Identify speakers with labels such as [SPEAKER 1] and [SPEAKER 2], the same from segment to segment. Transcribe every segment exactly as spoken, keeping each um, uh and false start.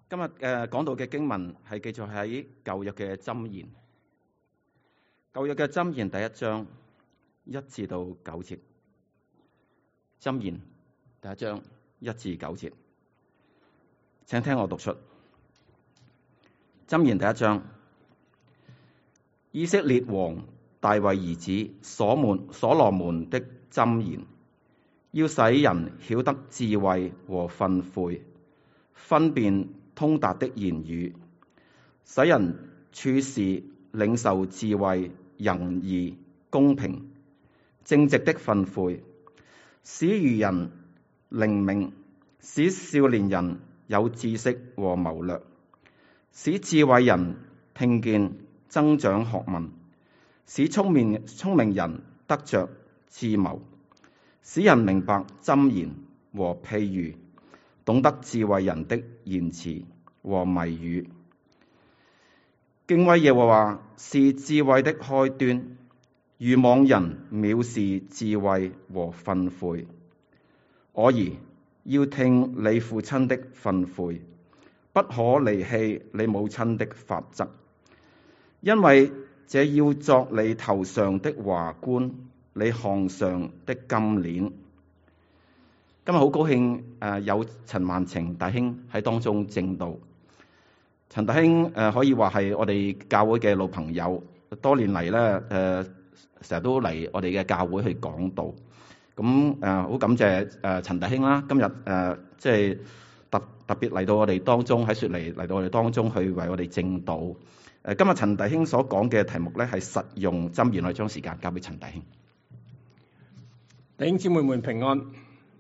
[SPEAKER 1] 今日誒講到嘅經文係記載喺舊約嘅箴言，舊約嘅箴言第一章一至到九節，箴言第一章一至九節，請聽我讀出。箴言第一章，以色列王大衛兒子所門所羅門的箴言，要使人曉得智慧和訓誨，分辨通達的言語，使人處事領受智慧、仁義、公平、正直的訓誨，使愚人靈明，使少年人有知識和謀略，使智慧人聽見增長學問，使聰明聰明人得着智謀，使人明白箴言和譬喻，懂得智慧人的言辭和謎語。敬畏耶和華是智慧的開端，愚妄人藐視智慧和訓誨。我兒，要聽你父親的訓誨，不可離棄你母親的法則，因為這要作你頭上的華冠，你項上的金鏈。今日好高興誒，有陳萬晴弟兄喺當中證道。陳弟兄誒可以話係我哋教會嘅老朋友，多年嚟咧誒成日都嚟我哋嘅教會去講道。咁誒好感謝誒陳弟兄啦，今日誒即係特特別嚟到我哋當中，喺雪梨嚟到我哋當中去為我哋證道。誒今日陳弟兄所講嘅題目咧係實用箴言，我哋將時間交俾陳弟兄。
[SPEAKER 2] 弟兄姊妹們平安。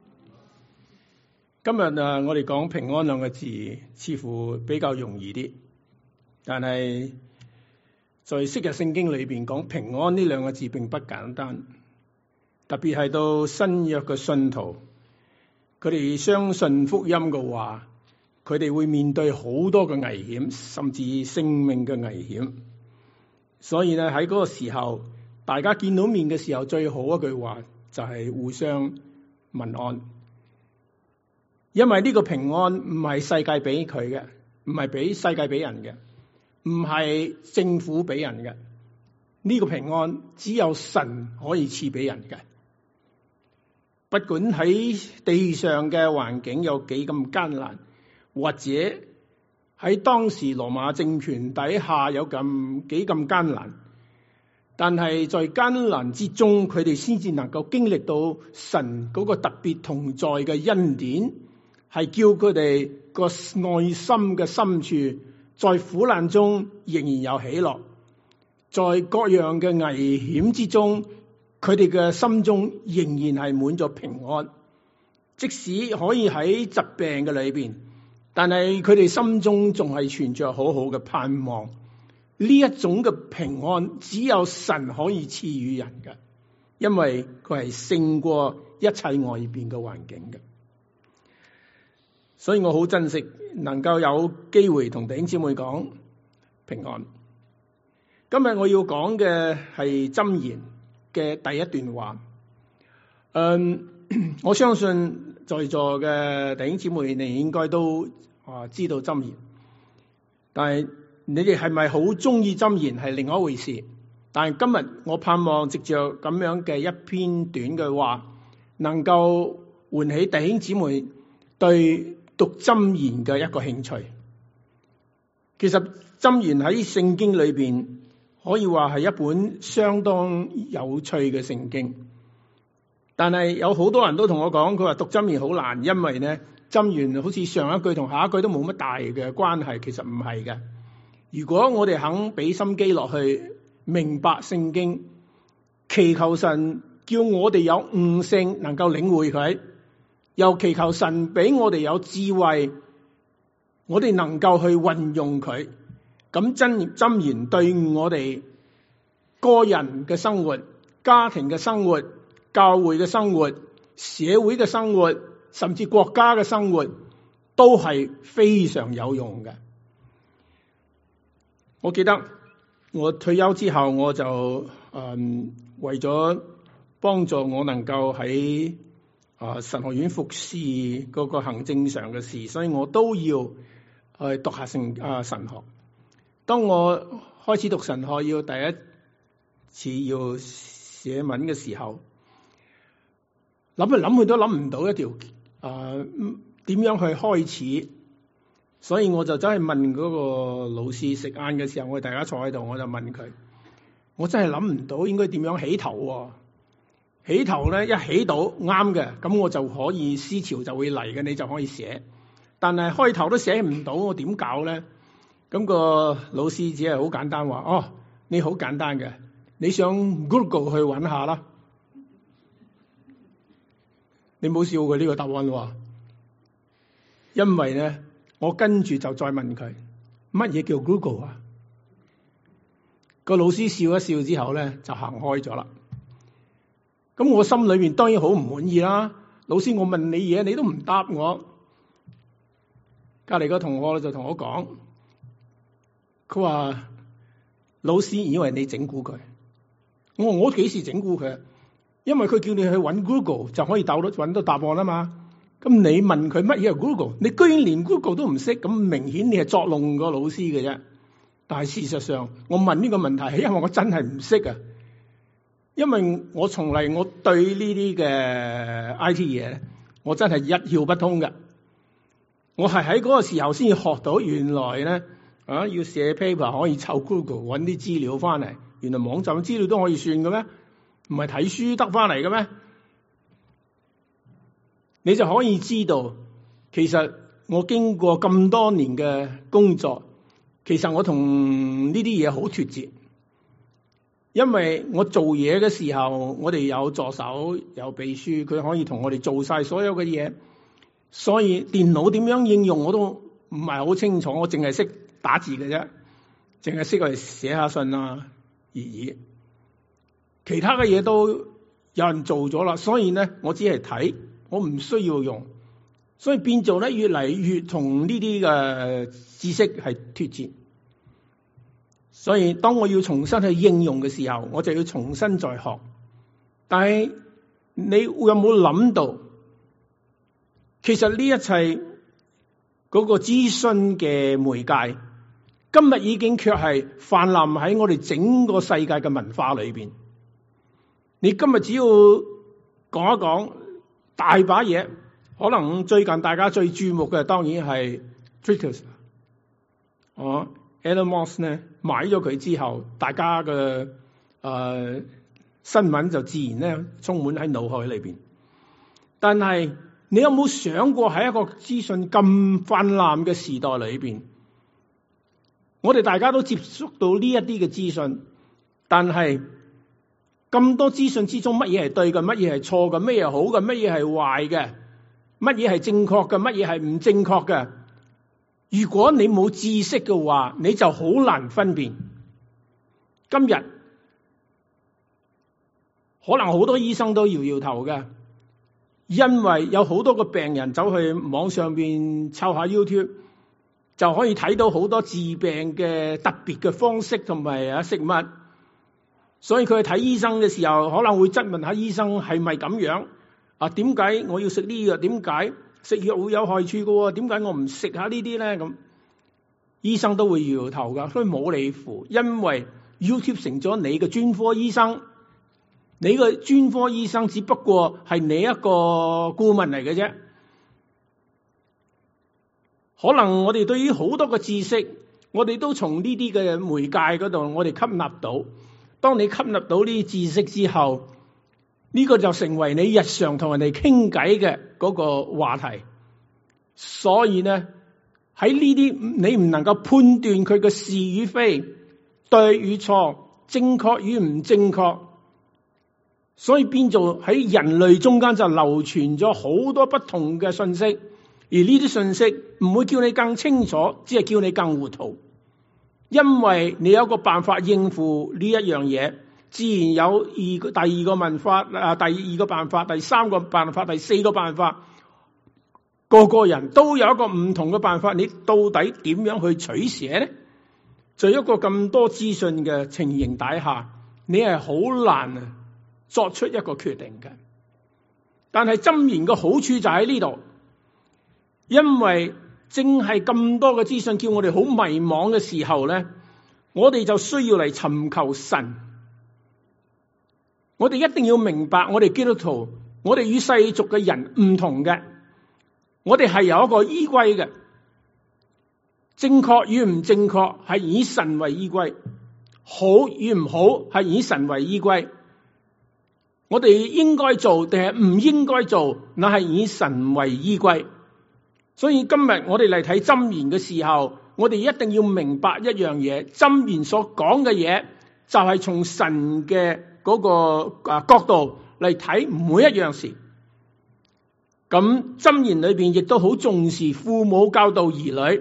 [SPEAKER 2] 今日啊，我哋講平安兩個字，似乎比較容易啲。但係在昔日聖經裏邊講平安呢兩個字並不簡單，特別係到新約嘅信徒，佢哋相信福音嘅話，佢哋會面對好多嘅危險，甚至性命嘅危險。所以咧喺嗰個時候，大家見到面嘅時候，最好一句話就係互相問安。因為呢個平安唔係世界俾佢嘅，唔係俾世界俾人嘅，唔係政府俾人嘅。呢個平安只有神可以賜俾人嘅。不管喺地上嘅環境有幾咁艱難，或者喺當時羅馬政權底下有咁幾咁艱難，但係在艱難之中，佢哋先至能夠經歷到神嗰個特別同在嘅恩典。係叫佢哋個內心嘅深處，在苦難中仍然有喜樂，在各樣嘅危險之中，佢哋嘅心中仍然係滿咗平安。即使可以喺疾病嘅裏邊，但係佢哋心中仲係存着好好嘅盼望。呢一種嘅平安，只有神可以賜予人嘅，因為佢係勝過一切外邊嘅環境嘅。所以我好珍惜能夠有機會同弟兄姊妹講平安。今日我要講嘅係箴言嘅第一段話。嗯，我相信在座嘅弟兄姊妹你應該都啊知道箴言，但係你哋係咪好中意箴言係另外一回事。但係今日我盼望藉着咁樣嘅一篇短嘅話，能夠喚起弟兄姊妹對讀箴言嘅一個興趣。其實箴言喺聖經裏邊可以話係一本相當有趣嘅聖經，但係有好多人都同我講，佢話讀箴言好難，因為呢箴言好似上一句同下一句都冇乜大嘅關係。其實唔係嘅。如果我哋肯俾心機落去明白聖經，祈求神叫我哋有悟性，能夠領會佢，又祈求神俾我哋有智慧，我哋能夠去運用佢。咁真箴言對我哋個人嘅生活、家庭嘅生活、教會嘅生活、社會嘅生活，甚至國家嘅生活，都係非常有用嘅。我記得我退休之後，我就嗯為咗幫助我能夠喺啊神學院服侍嗰個行政上嘅事，所以我都要去讀下聖啊神學。當我開始讀神學要第一次要寫文嘅時候，諗嚟諗去都諗唔到一條啊點樣去開始，所以我就走去問嗰個老師。食晏嘅時候，我哋大家坐喺度，我就問佢，我真係諗唔到應該點樣起頭喎。起頭咧，一起到啱嘅，咁我就可以思潮就會嚟嘅，你就可以寫。但係開頭都寫唔到，我點搞咧？咁個老師只係好簡單話：哦，你好簡單嘅，你上 Google 去揾下啦。你冇笑佢呢個答案喎，因為咧，我跟住就再問佢乜嘢叫 Google 啊？個老師笑一笑之後咧，就行開咗啦。咁我心裏面當然好唔滿意啦。老師，我問你嘢，你都唔答我。隔籬個同學就同我講，佢話老師以為你整蠱佢。我話我幾時整蠱佢？因為佢叫你去揾 Google 就可以找到揾到答案啊嘛。咁你問佢乜嘢係 Google？ 你居然連 Google 都唔識，咁明顯你係作弄個老師嘅啫。但係事實上，我問呢個問題係因為我真係唔識啊。因為我從嚟我對呢啲嘅 I T 嘢咧，我真係一竅不通嘅。我係喺嗰個時候先至學到，原來咧啊要寫 paper 可以湊 Google 揾啲資料翻嚟，原來網站資料都可以算嘅咩？唔係睇書得翻嚟嘅咩？你就可以知道，其實我經過咁多年嘅工作，其實我同呢啲嘢好脫節。因為我做嘢嘅時候，我哋有助手、有秘書，佢可以同我哋做晒所有嘅嘢，所以電腦點樣應用我都唔係好清楚，我淨係識打字嘅啫，淨係識嚟寫下信啊而已。其他嘅嘢都有人做咗啦，所以咧我只係睇，我唔需要用，所以變做咧越嚟越同呢啲嘅知識係脫節。所以當我要重新去應用嘅時候，我就要重新再學。但係你會有冇諗到，其實呢一切嗰個資訊嘅媒介，今日已經卻係泛濫喺我哋整個世界嘅文化裏邊。你今日只要講一講大把嘢，可能最近大家最注目嘅當然係 Twitter， 哦。Elon Musk 咧買咗佢之後，大家嘅誒、呃、新聞就自然咧充滿喺腦海裏邊。但係你有冇想過喺一個資訊咁泛濫嘅時代裏邊，我哋大家都接觸到呢一啲嘅資訊，但係咁多資訊之中，乜嘢係對嘅，乜嘢係錯嘅，乜嘢係好嘅，乜嘢係壞嘅，乜嘢係正確嘅，乜嘢係唔正確嘅？如果你冇知識嘅話，你就好難分辨。今日可能好多醫生都搖搖頭嘅，因為有好多個病人走去網上邊抄下 YouTube， 就可以睇到好多治病嘅特別嘅方式同埋啊食物。所以佢去睇醫生嘅時候，可能會質問下醫生係咪咁樣啊？點解我要食呢藥？點解？食藥會有害處嘅，點解我唔食下呢啲咧？咁醫生都會搖搖頭噶，所以冇理乎，因為 YouTube 成咗你嘅專科醫生，你嘅專科醫生只不過係你一個顧問嚟嘅啫。可能我哋對於好多嘅知識，我哋都從呢啲嘅媒介嗰度，我哋吸納到。當你吸納到呢啲知識之後，呢個就成為你日常同人哋傾偈嘅嗰個話題，所以呢喺呢啲你唔能夠判斷佢嘅是與非、對與錯、正確與唔正確，所以變做喺人類中間就流傳咗好多不同嘅信息，而呢啲信息唔會叫你更清楚，只係叫你更糊塗，因為你有一個辦法應付呢一樣嘢。自然有二個第二個辦法啊，第二個辦法，第三個辦法，第四個辦法，個個人都有一個唔同嘅辦法。你到底點樣去取捨呢？在一個咁多資訊嘅情形底下，你係好難啊作出一個決定嘅。但係箴言嘅好處就喺呢度，因為正係咁多嘅資訊叫我哋好迷惘嘅時候咧，我哋就需要嚟尋求神。我哋一定要明白，我哋基督徒，我哋與世俗嘅人唔同嘅，我哋係有一個依歸嘅。正確與唔正確係以神為依歸，好與唔好係以神為依歸。我哋應該做定係唔應該做，那係以神為依歸。所以今日我哋嚟睇箴言嘅時候，我哋一定要明白一樣嘢，箴言所講嘅嘢就係從神嘅嗰個啊角度嚟睇每一樣事。咁箴言裏邊亦都好重視父母教導兒女。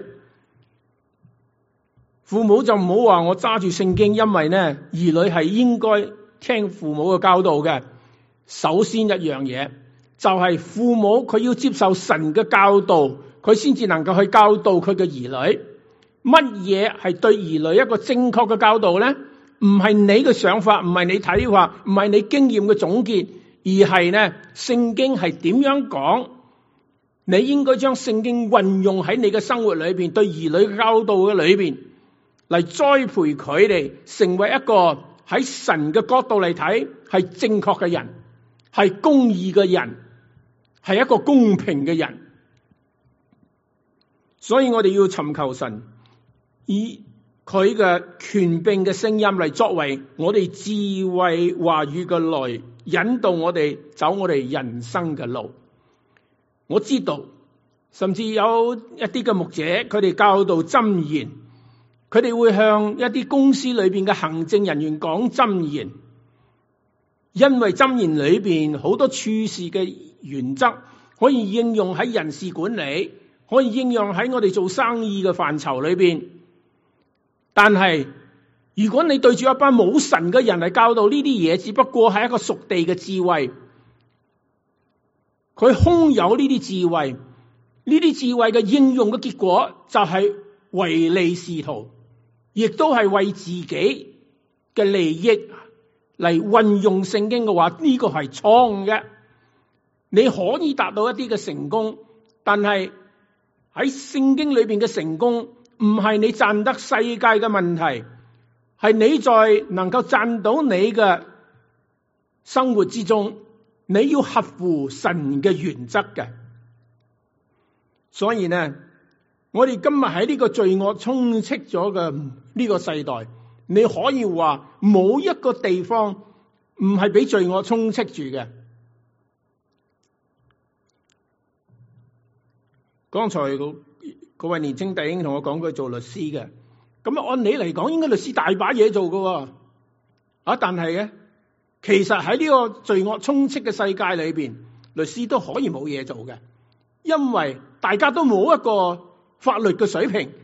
[SPEAKER 2] 父母就唔好話我揸住聖經，因為呢兒女係應該聽父母嘅教導嘅。首先一樣嘢就係父母佢要接受神嘅教導，佢先至能夠去教導佢嘅兒女。乜嘢係對兒女一個正確嘅教導呢？唔係你嘅想法，唔係你睇法，唔係你經驗嘅總結，而係呢聖經係點樣講？你應該將聖經運用喺你嘅生活裏邊，對兒女嘅教導嘅裏邊，嚟栽培佢哋成為一個喺神嘅角度嚟睇係正確嘅人，係公義嘅人，係一個公平嘅人。所以我哋要尋求神，以佢嘅權柄嘅聲音嚟作為我哋智慧話語嘅來引導我哋走我哋人生嘅路。我知道，甚至有一啲嘅牧者，佢哋教導箴言，佢哋會向一啲公司裏邊嘅行政人員講箴言，因為箴言裏邊好多處事嘅原則可以應用喺人事管理，可以應用喺我哋做生意嘅範疇裏邊。但係如果你對住一班冇神嘅人嚟教導呢啲嘢，只不過係一個屬地嘅智慧，佢空有呢啲智慧，呢啲智慧嘅應用嘅結果就係唯利是圖，亦都係為自己嘅利益嚟運用聖經嘅話，呢個係錯誤嘅。你可以達到一啲嘅成功，但係喺聖經裏邊嘅成功唔係你賺得世界嘅問題，係你在能夠賺到你嘅生活之中，你要合乎神嘅原則嘅。所以呢，我哋今日喺呢個罪惡充斥咗嘅呢個世代，你可以話冇一個地方唔係俾罪惡充斥住嘅。剛才嗰位年青弟兄同我講佢做律師嘅，咁按理嚟講應該律師大把嘢做㗎，啊！但係咧，其實喺呢個罪惡充斥嘅世界裏邊，律師都可以冇嘢做嘅，因為大家都冇一個法律嘅水平。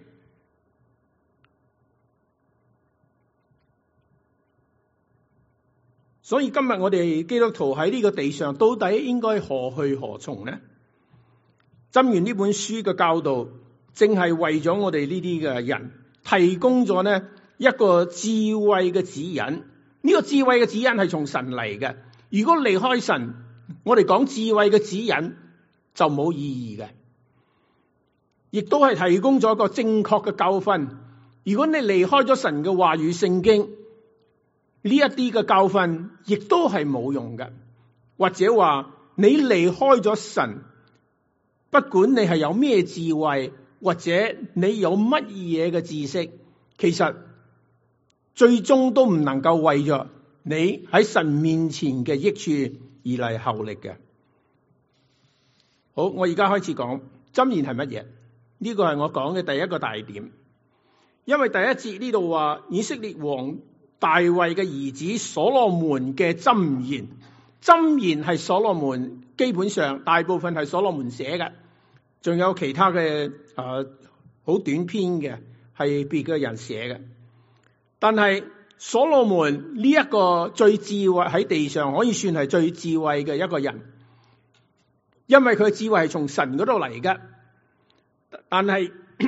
[SPEAKER 2] 所以今日我哋基督徒喺呢個地上，到底應該何去何從呢？箴言呢本書嘅教導，正係為咗我哋呢啲嘅人提供咗呢一個智慧嘅指引。呢個智慧嘅指引係從神嚟嘅。如果離開神，我哋講智慧嘅指引就冇意義嘅。亦都係提供咗一個正確嘅教訓。如果你離開咗神嘅話語聖經，呢一啲嘅教訓亦都係冇用嘅。或者話你離開咗神，不管你係有咩智慧，或者你有乜嘢嘅知識，其實最終都唔能夠為咗你喺神面前嘅益處而嚟效力嘅。好，我而家開始講箴言係乜嘢？呢個係我講嘅第一個大點。因為第一節呢度話以色列王大衛嘅兒子所羅門嘅箴言，箴言係所羅門基本上大部分係所羅門寫嘅。仲有其他嘅啊，好短篇嘅係別嘅人寫嘅，但係所羅門呢一個最智慧喺地上可以算係最智慧嘅一個人，因為佢嘅智慧係從神嗰度嚟嘅。但係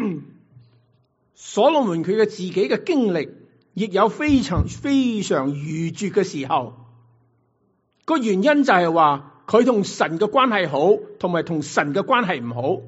[SPEAKER 2] 所羅門佢嘅自己嘅經歷，亦有非常非常愚拙嘅時候。個原因就係話，佢同神嘅關係好，同埋同神嘅關係唔好。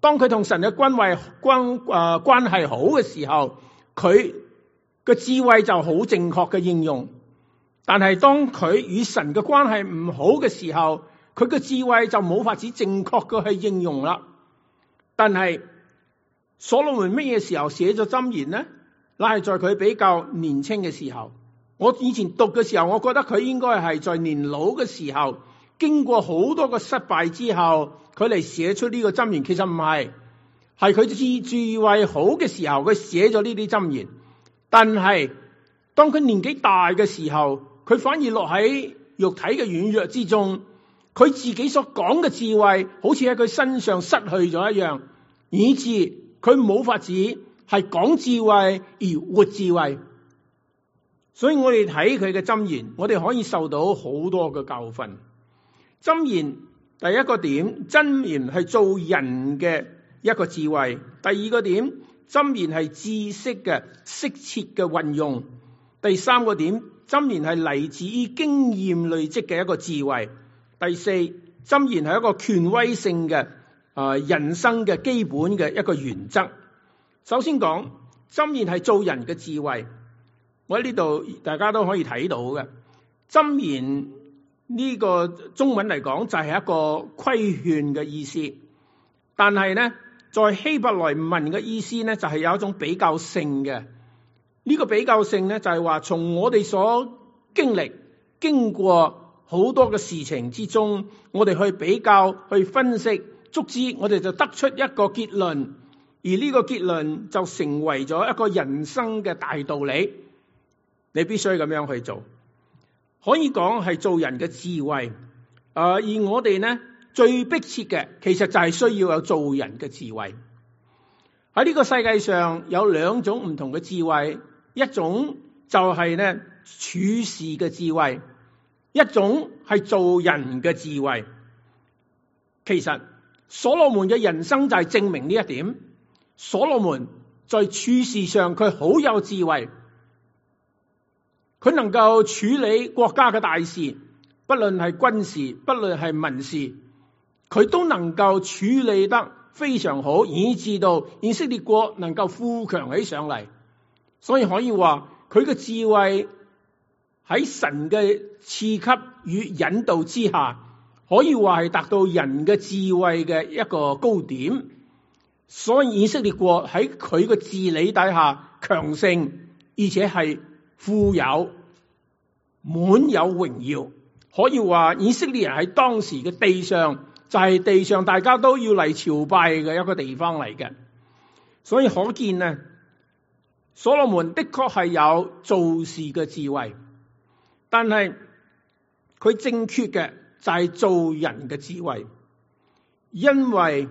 [SPEAKER 2] 當佢同神嘅關係關誒、呃、關係好嘅時候，佢嘅智慧就好正確嘅應用。但係當佢與神嘅關係唔好嘅時候，佢嘅智慧就冇法子正確嘅去應用啦。但係所羅門乜嘢時候寫咗箴言呢？乃係在佢比較年輕嘅時候。我以前讀嘅時候，我覺得佢應該係在年老嘅時候，經過好多個失敗之後，佢嚟寫出呢個箴言。其實唔係，係佢智智慧好嘅時候，佢寫咗呢啲箴言。但係當佢年紀大嘅時候，佢反而落喺肉體嘅軟弱之中，佢自己所講嘅智慧，好似喺佢身上失去咗一樣，以致佢冇法子係講智慧而活智慧。所以我哋睇佢嘅箴言，我哋可以受到好多嘅教訓。箴言第一個點，箴言係做人嘅一個智慧；第二個點，箴言係知識嘅適切嘅運用；第三個點，箴言係嚟自於經驗累積嘅一個智慧；第四，箴言係一個權威性嘅啊人生嘅基本嘅一個原則。首先講箴言係做人嘅智慧。我喺呢度大家都可以睇到嘅，箴言呢個中文嚟講就係一個規勸嘅意思，但係呢，在希伯來文嘅意思呢，就係有一種比較性嘅。呢個比較性呢，就係話從我哋所經歷經過好多嘅事情之中，我哋去比較去分析，卒之我哋就得出一個結論，而呢個結論就成為咗一個人生嘅大道理。你必須咁樣去做，可以講係做人嘅智慧。呃、而我哋呢，最迫切嘅，其實就係需要有做人嘅智慧。喺呢個世界上有兩種唔同嘅智慧，一種就係呢處事嘅智慧，一種係做人嘅智慧。其實所羅門嘅人生就係證明呢一點。所羅門在處事上佢好有智慧。佢能夠處理國家嘅大事，不論係軍事，不論係民事，佢都能夠處理得非常好，以致到以色列國能夠富強起上嚟。所以可以話佢嘅智慧喺神嘅賜給與引導之下，可以話係達到人嘅智慧嘅一個高點。所以以色列國喺佢嘅治理底下強盛，而且係富有滿有榮耀。可以話以色列人喺當時嘅地上就係、是、地上大家都要嚟朝拜嘅一個地方嚟嘅。所以可見呢，所羅門的確係有做事嘅智慧，但係佢正缺嘅就係做人嘅智慧。因為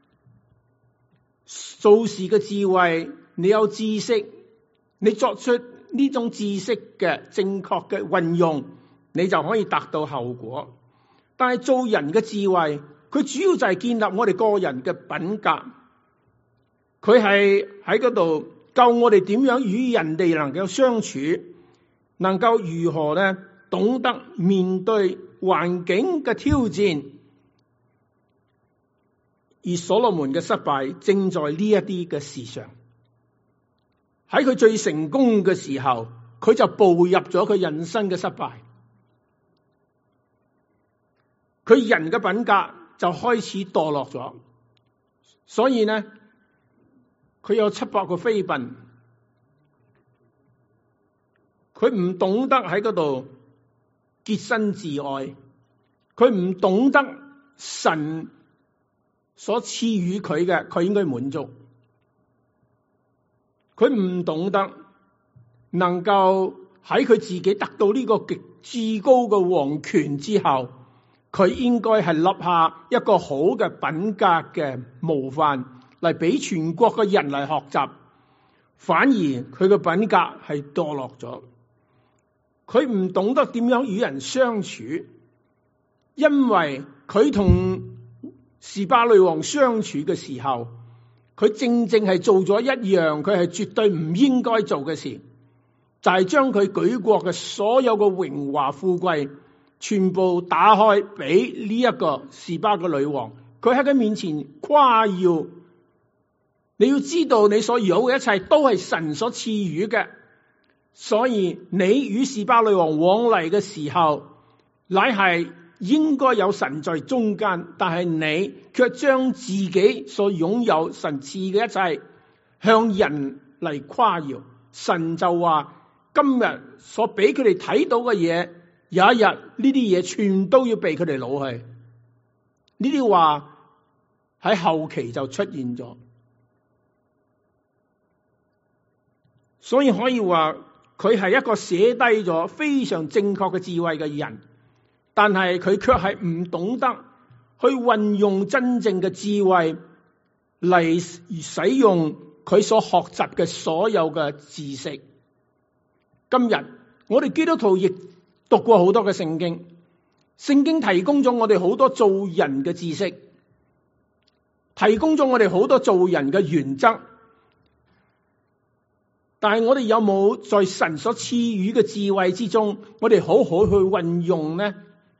[SPEAKER 2] 做事嘅智慧，你有知識，你作出呢種知識嘅正確嘅運用，你就可以達到後果。但係做人嘅智慧，佢主要就係建立我哋個人嘅品格。佢係喺嗰度教我哋點樣與人哋能夠相處，能夠如何呢懂得面對環境嘅挑戰。而所羅門嘅失敗正在呢一啲嘅事上。喺佢最成功嘅時候，佢就步入咗佢人生嘅失敗。佢人嘅品格就開始墮落咗，所以呢，佢有七百個妃嬪，佢唔懂得喺嗰度潔身自愛，佢唔懂得神所賜予佢嘅，佢應該滿足。佢唔懂得能夠喺佢自己得到呢個極至高嘅皇權之後，佢應該係立下一個好嘅品格嘅模範嚟俾全國嘅人嚟學習。反而佢嘅品格係墮落咗，佢唔懂得點樣與人相處，因為佢同示巴女王相處嘅時候，佢正正係做咗一樣佢係絕對唔應該做嘅事，就係將佢舉國嘅所有嘅榮華富貴全部打開俾呢一個示巴嘅女王。佢喺佢面前誇耀你要知道你所有嘅一切都係神所賜予嘅，所以你與示巴女王往嚟嘅時候，乃係應該有神在中間，但係你卻將自己所擁有神賜嘅一切向人嚟誇耀。神就話今日所俾佢哋睇到嘅嘢，有一日呢啲嘢全都要被佢哋攞去。呢啲話喺後期就出現咗，所以可以話佢係一個寫低咗非常正確嘅智慧嘅人，但係佢卻係唔懂得去運用真正嘅智慧嚟使用佢所學習嘅所有嘅知識。今日我哋基督徒亦讀過好多嘅聖經，聖經提供咗我哋好多做人嘅知識，提供咗我哋好多做人嘅原則，但係我哋有冇在神所賜予嘅智慧之中，我哋好好去運用呢？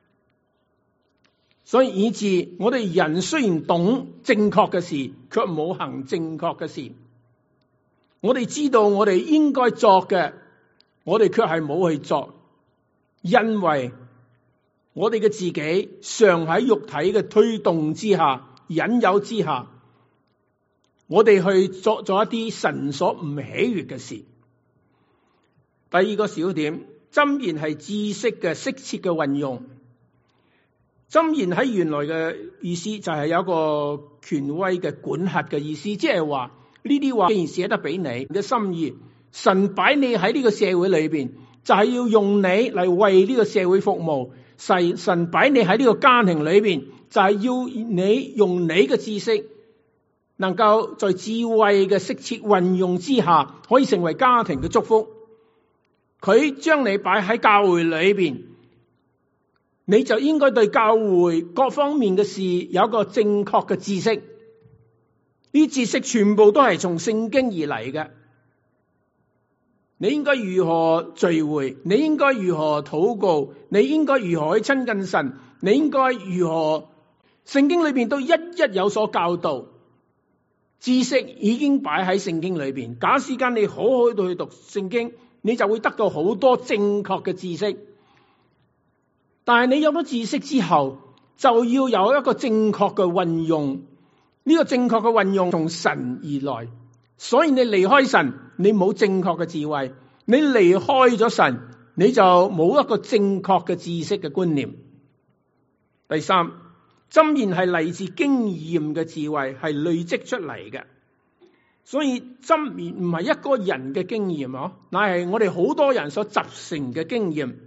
[SPEAKER 2] 所以以致我哋人雖然懂正確嘅事，卻冇行正確嘅事。我哋知道我哋應該作嘅，我哋卻係冇去作，因為我哋嘅自己常喺肉體嘅推動之下、引誘之下，我哋去作咗一啲神所唔喜悅嘅事。第二個小點，箴言係知識嘅適切嘅運用。箴言喺原來嘅意思就係有一個權威嘅管轄嘅意思，即係話呢啲話既然寫得俾你嘅心意，神擺你喺呢個社會裏邊，就係要用你嚟為呢個社會服務。神神擺你喺呢個家庭裏邊，就係要你用你嘅知識，能夠在智慧嘅適切運用之下，可以成為家庭嘅祝福。佢將你擺喺教會裏邊，你就應該對教會各方面嘅事有一個正確嘅知識。呢啲知識全部都係從聖經而嚟嘅。你應該如何聚會？你應該如何禱告？你應該如何去親近神？你應該如何？聖經裏邊都一一有所教導。知識已經擺喺聖經裏邊。假使間你好好地去讀聖經，你就會得到好多正確嘅知識。但係你有咗知識之後，就要有一個正確嘅運用。呢個正確嘅運用從神而來。所以你離開神，你冇正確嘅智慧；你離開咗神，你就冇一個正確嘅知識嘅觀念。第三，箴言係嚟自經驗嘅智慧，係累積出嚟嘅。所以箴言唔係一個人嘅經驗嗬，乃係我哋好多人所集成嘅經驗，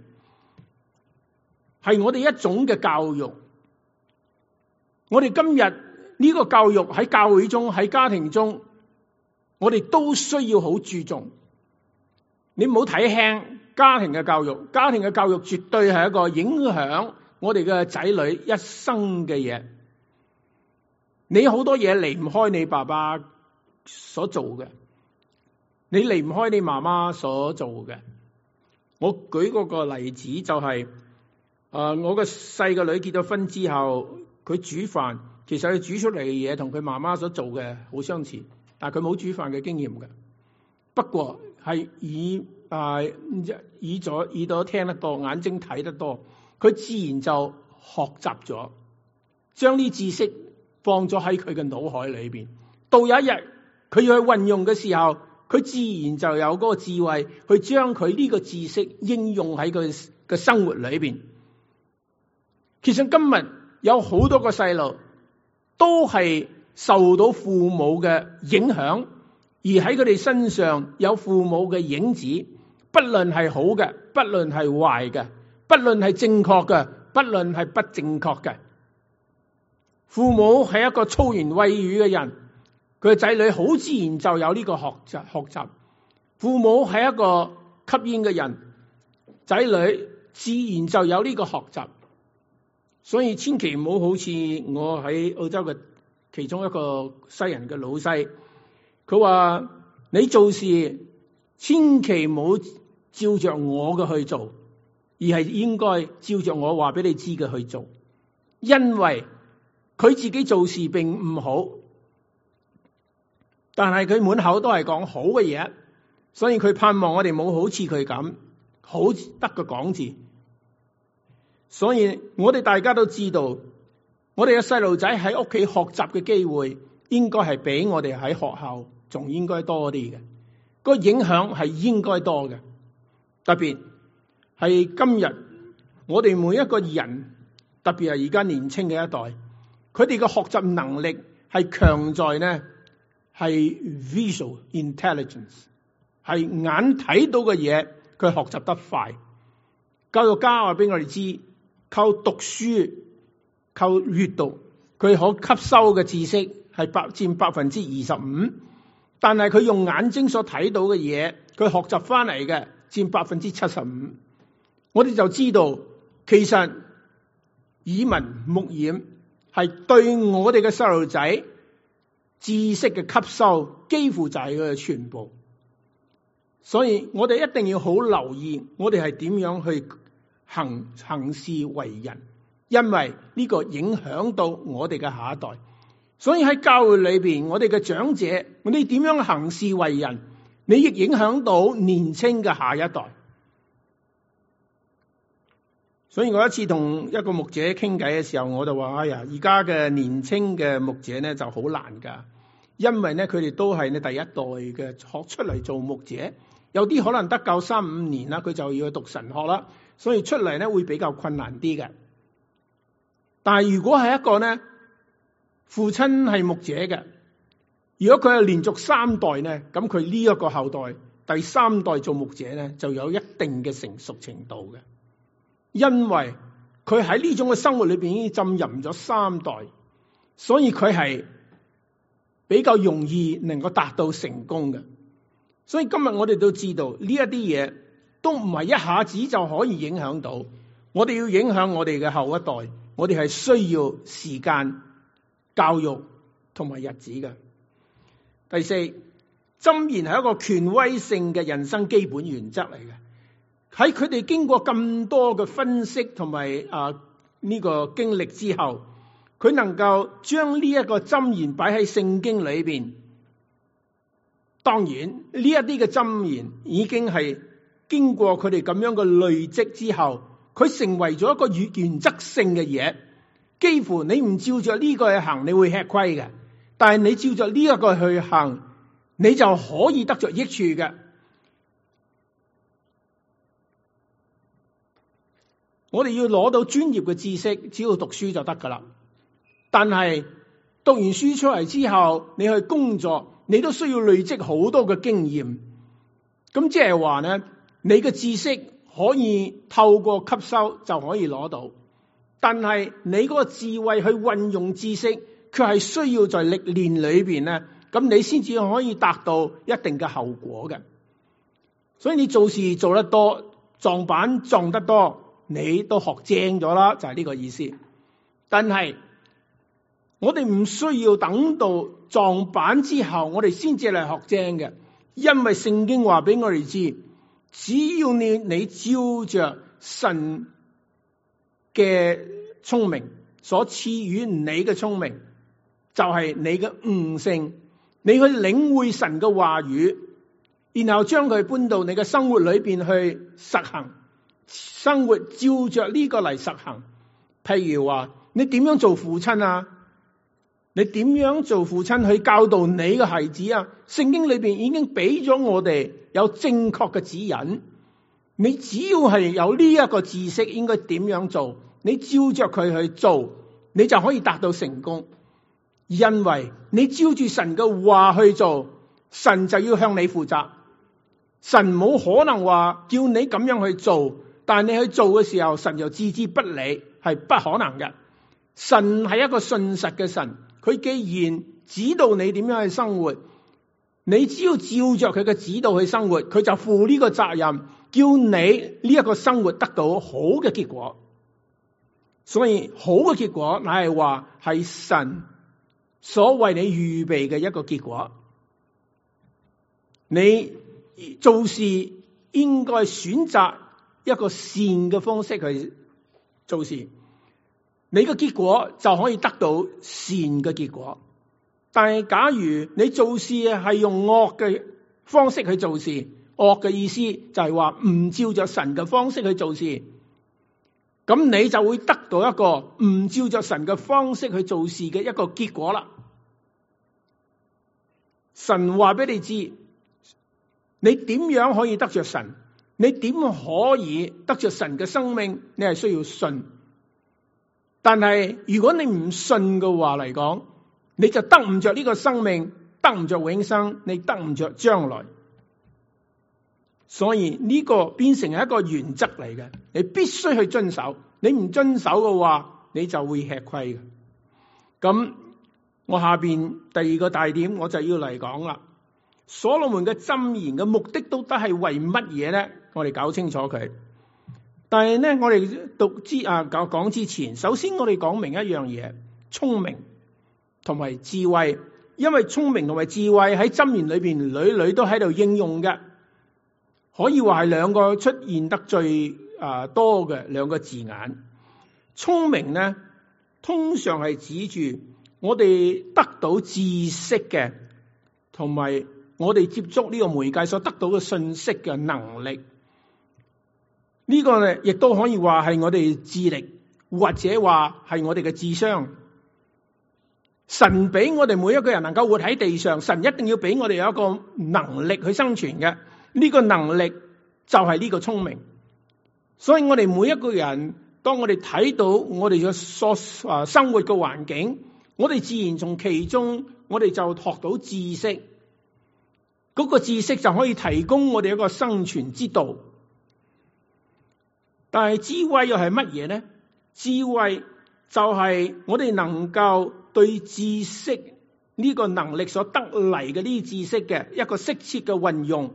[SPEAKER 2] 係我哋一種嘅教育。我哋今日呢個教育喺教會中、喺家庭中，我哋都需要好注重。你唔好睇輕家庭嘅教育，家庭嘅教育絕對係一個影響我哋嘅仔女一生嘅嘢。你好多嘢離唔開你爸爸所做嘅，你離唔開你媽媽所做嘅。我舉嗰個例子就係、是，誒、呃，我個細個女結咗婚之後，佢煮飯，其實佢煮出嚟嘅嘢同佢媽媽所做嘅好相似。但係佢冇煮飯嘅經驗嘅，不過係耳啊耳左耳朵聽得多，眼睛睇得多，佢自然就學習咗，將啲知識放咗喺佢嘅腦海裏邊。到有一日佢要去運用嘅時候，佢自然就有嗰個智慧去將佢呢個知識應用喺佢嘅生活裏邊。其實今日有好多個細路都係受到父母嘅影響，而喺佢哋身上有父母嘅影子，不論係好嘅，不論係壞嘅，不論係正確嘅，不論係不正確嘅。父母係一個粗言穢語嘅人，佢嘅仔女好自然就有呢個學習學習。父母係一個吸煙嘅人，仔女自然就有呢個學習。所以千祈唔好好似我喺澳洲嘅其中一個西人嘅老細，佢話你做事千祈唔好照着我嘅去做，而係應該照着我話俾你知嘅去做，因為佢自己做事並唔好。 但係佢滿口都係講好嘅嘢，所以佢盼望我哋冇好似佢咁好得個講字。所以我哋大家都知道，我哋嘅細路仔喺屋企學習嘅機會應該係比我哋喺學校仲應該多啲嘅，個影響係應該多嘅。特別係今日我哋每一個人，特別係而家年輕嘅一代，佢哋嘅學習能力係強在呢係 visual intelligence， 係眼睇到嘅嘢佢學習得快。教育家話俾我哋知，靠讀書靠閱讀佢可吸收嘅知識係百佔百分之二十五，但係佢用眼睛所睇到嘅嘢佢學習翻嚟嘅佔百分之七十五。我哋就知道其實耳聞目染係對我哋嘅細路仔知識嘅吸收幾乎就係佢嘅全部。所以我哋一定要好留意我哋係點樣去行行事為人，因為呢個影響到我哋嘅下一代。所以喺教會裏邊，我哋嘅長者，我哋點樣行事為人，你亦影響到年輕嘅下一代。所以我一次同一個牧者傾偈嘅時候，我就話：哎呀，而家嘅年輕嘅牧者咧就好難噶，因為咧佢哋都係咧第一代嘅學出嚟做牧者，有啲可能得夠三五年啦，佢就要去讀神學啦，所以出嚟咧會比較困難啲嘅。但係如果係一個咧父親係牧者嘅，如果佢係連續三代咧，咁佢呢一個後代第三代做牧者咧就有一定嘅成熟程度嘅。因為佢喺呢種嘅生活裏邊已經浸淫咗三代，所以佢係比較容易能夠達到成功嘅。所以今日我哋都知道呢一啲嘢都唔係一下子就可以影響到，我哋要影響我哋嘅後一代，我哋係需要時間、教育同埋日子嘅。第四，箴言係一個權威性嘅人生基本原則嚟嘅。喺佢哋經過咁多嘅分析同埋啊呢個經歷之後，佢能夠將呢一個箴言擺喺聖經裏邊。當然呢一啲嘅箴言已經係經過佢哋咁樣嘅累積之後，佢成為咗一個原原則性嘅嘢。幾乎你唔照着呢個去行，你會吃虧嘅；但係你照着呢一個去行，你就可以得着益處嘅。我哋要攞到專業嘅知識，只要讀書就得噶啦。但係讀完書出嚟之後，你去工作，你都需要累積好多嘅經驗。咁即係話咧，你嘅知識可以透過吸收就可以攞到，但係你嗰個智慧去運用知識，卻係需要在歷練裏邊咧，咁你先至可以達到一定嘅後果嘅。所以你做事做得多，撞板撞得多，你都學精咗啦，就係呢個意思。但係我哋唔需要等到撞板之後，我哋先至嚟學精嘅，因為聖經話俾我哋知，只要你你照着神嘅聰明所賜予你嘅聰明，就係你嘅悟性，你去領會神嘅話語，然後將佢搬到你嘅生活裏邊去實行。生活照着呢個嚟實行。譬如話你點樣做父親啊？你點樣做父親去教導你嘅孩子啊？聖經裏邊已經俾咗我哋有正確嘅指引。你只要係有呢一個知識，應該點樣做，你照着佢去做，你就可以達到成功。因為你照住神嘅話去做，神就要向你負責。神冇可能話叫你咁樣去做，但你去做嘅時候，神又置之不理，係不可能嘅。神係一個信實嘅神，佢既然指導你點樣去生活，你只要照着佢嘅指導去生活，佢就負呢個責任，叫你呢一個生活得到好嘅結果。所以好嘅結果，乃係話係神所為你預備嘅一個結果。你做事應該選擇一個善嘅方式去做事，你嘅結果就可以得到善嘅結果。 但係假如你做事係用惡嘅方式去做事，惡嘅意思就係話唔照着神嘅方式去做事，咁你就會得到一個唔照着神嘅方式去做事嘅一個結果啦。神話俾你知，你點樣可以得着神？你點可以得着神嘅生命？你係需要信。但係如果你唔信嘅話嚟講，你就得唔着呢個生命，得唔着永生，你得唔着將來。所以呢個變成係一個原則嚟嘅，你必須去遵守。你唔遵守嘅話，你就會吃虧嘅。咁我下邊第二個大點，我就要嚟講啦。所羅門嘅箴言嘅目的到底係為乜嘢咧？我哋搞清楚佢。但係咧，我哋讀之啊講講之前，首先我哋講明一樣嘢：聰明同埋智慧。因為聰明同埋智慧喺箴言裏邊屢屢都喺度應用嘅，可以話係兩個出現得最啊多嘅兩個字眼。聰明咧，通常係指住我哋得到知識嘅，同埋我哋接觸呢個媒介所得到嘅信息嘅能力。呢個咧亦都可以話係我哋智力，或者話係我哋嘅智商。神俾我哋每一個人能夠活喺地上，神一定要俾我哋有一個能力去生存嘅。呢個能力就係呢個聰明。所以我哋每一個人，當我哋睇到我哋嘅所啊生活嘅環境，我哋自然從其中，我哋就學到知識。嗰個知識就可以提供我哋一個生存之道。但係智慧又係乜嘢呢？智慧就係我哋能夠對知識呢個能力所得嚟嘅呢啲知識嘅一個適切嘅運用。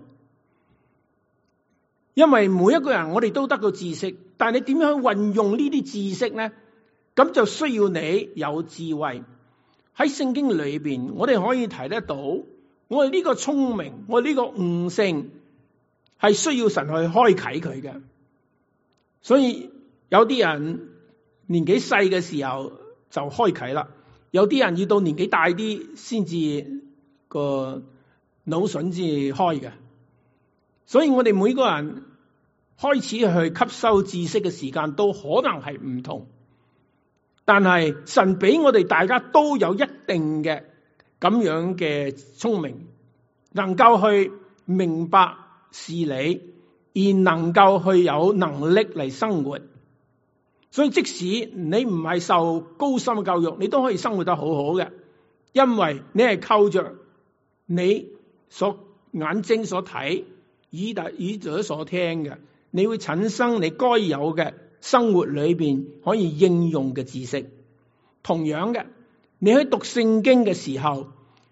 [SPEAKER 2] 因為每一個人我哋都得到知識，但係你點樣去運用呢啲知識呢？咁就需要你有智慧。喺聖經裏邊，我哋可以提得到，我哋呢個聰明，我哋呢個悟性係需要神去開啟佢嘅。所以有啲人年紀細嘅時候就開啟啦，有啲人要到年紀大啲先至個腦筍至開嘅。所以我哋每個人開始去吸收知識嘅時間都可能係唔同，但係神俾我哋大家都有一定嘅咁樣嘅聰明，能夠去明白事理，而能夠去有能力嚟生活。所以即使你唔係受高深嘅教育，你都可以生活得好好嘅，因為你係靠着你所眼睛所睇，耳達耳朵所聽嘅，你會產生你該有嘅生活裏邊可以應用嘅知識。同樣嘅，你喺讀聖經嘅時候，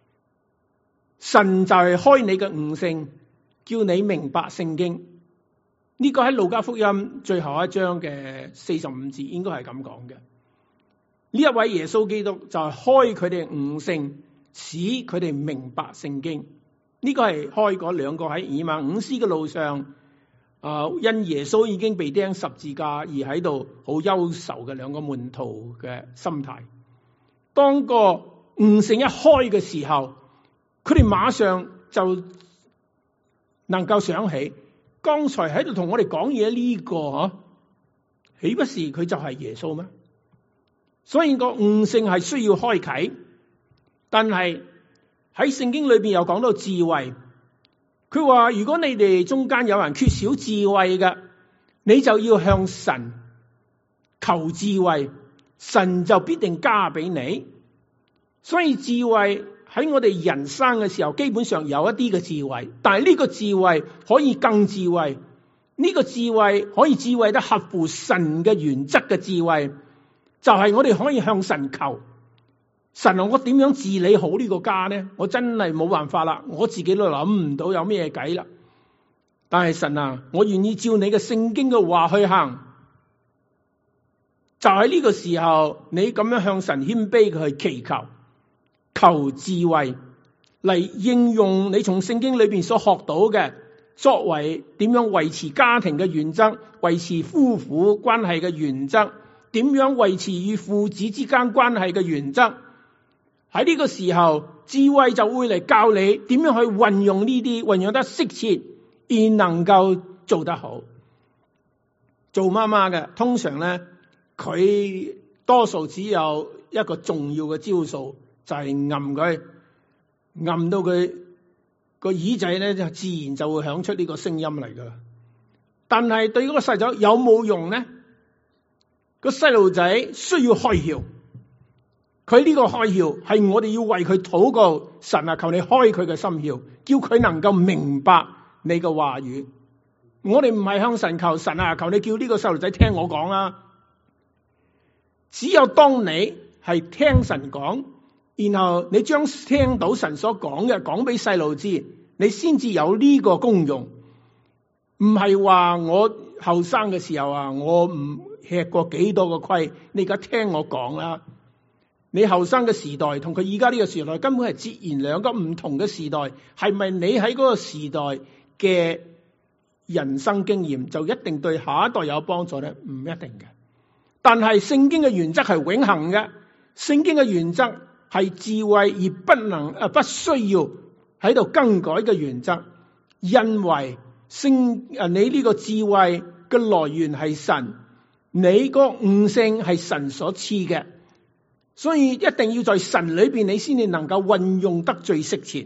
[SPEAKER 2] 神就係開你嘅悟性，叫你明白聖經。呢個喺路加福音最後一章嘅四十五節應該係咁講嘅。呢一位耶穌基督就係開佢哋悟性，使佢哋明白聖經。呢個係開嗰兩個喺以馬忤斯嘅路上，啊、呃，因耶穌已經被釘十字架而喺度好憂愁嘅兩個門徒嘅心態。當個悟性一開嘅時候，佢哋馬上就能夠想起，剛才喺度同我哋講嘢呢個嗬，豈不是佢就係耶穌咩？所以個悟性係需要開啟，但係喺聖經裏邊又講到智慧。佢話如果你哋中間有人缺少智慧嘅，你就要向神求智慧，神就必定加俾你。所以智慧喺我哋人生嘅時候，基本上有一啲嘅智慧，但係呢個智慧可以更智慧，呢個智慧可以智慧得合乎神嘅原則嘅智慧，就係我哋可以向神求。神啊，我點樣治理好呢個家呢？我真係冇辦法啦，我自己都諗唔到有咩計啦。但係神啊，我願意照你嘅聖經嘅話去行。就喺呢個時候，你咁樣向神謙卑佢去祈求，求智慧嚟應用你從聖經裏邊所學到嘅，作為點樣維持家庭嘅原則，維持夫婦關係嘅原則，點樣維持與父子之間關係嘅原則。 喺呢個時候，智慧就會嚟教你點樣去運用呢啲，運用得適切，而能夠做得好。做媽媽嘅通常咧，佢多數只有一個重要嘅招數，就係撳佢，撳到佢個耳仔咧，就自然就會響出呢個聲音嚟噶啦。但係對嗰個細仔有冇用咧？個細路仔需要開竅，佢呢個開竅係我哋要為佢禱告，神啊，求你開佢嘅心竅，叫佢能夠明白你嘅話語。我哋唔係向神求，神啊，求你叫呢個細路仔聽我講啦。只有當你係聽神講，然後你將聽到神所講嘅講俾細路知，你先至有呢個功用。唔係話我後生嘅時候啊，我唔吃過幾多個虧，你而家聽我講啦。你後生嘅時代同佢而家呢個時代根本係截然兩個唔同嘅時代，係咪你喺嗰個時代嘅人生經驗就一定對下一代有幫助呢？唔一定嘅。但係聖經嘅原則係永恆嘅，聖經嘅原則係智慧而不能誒不需要喺度更改嘅原則，因為聖誒你呢個智慧嘅來源係神，你個悟性係神所賜嘅，所以一定要在神裏邊你先至能夠運用得最適切。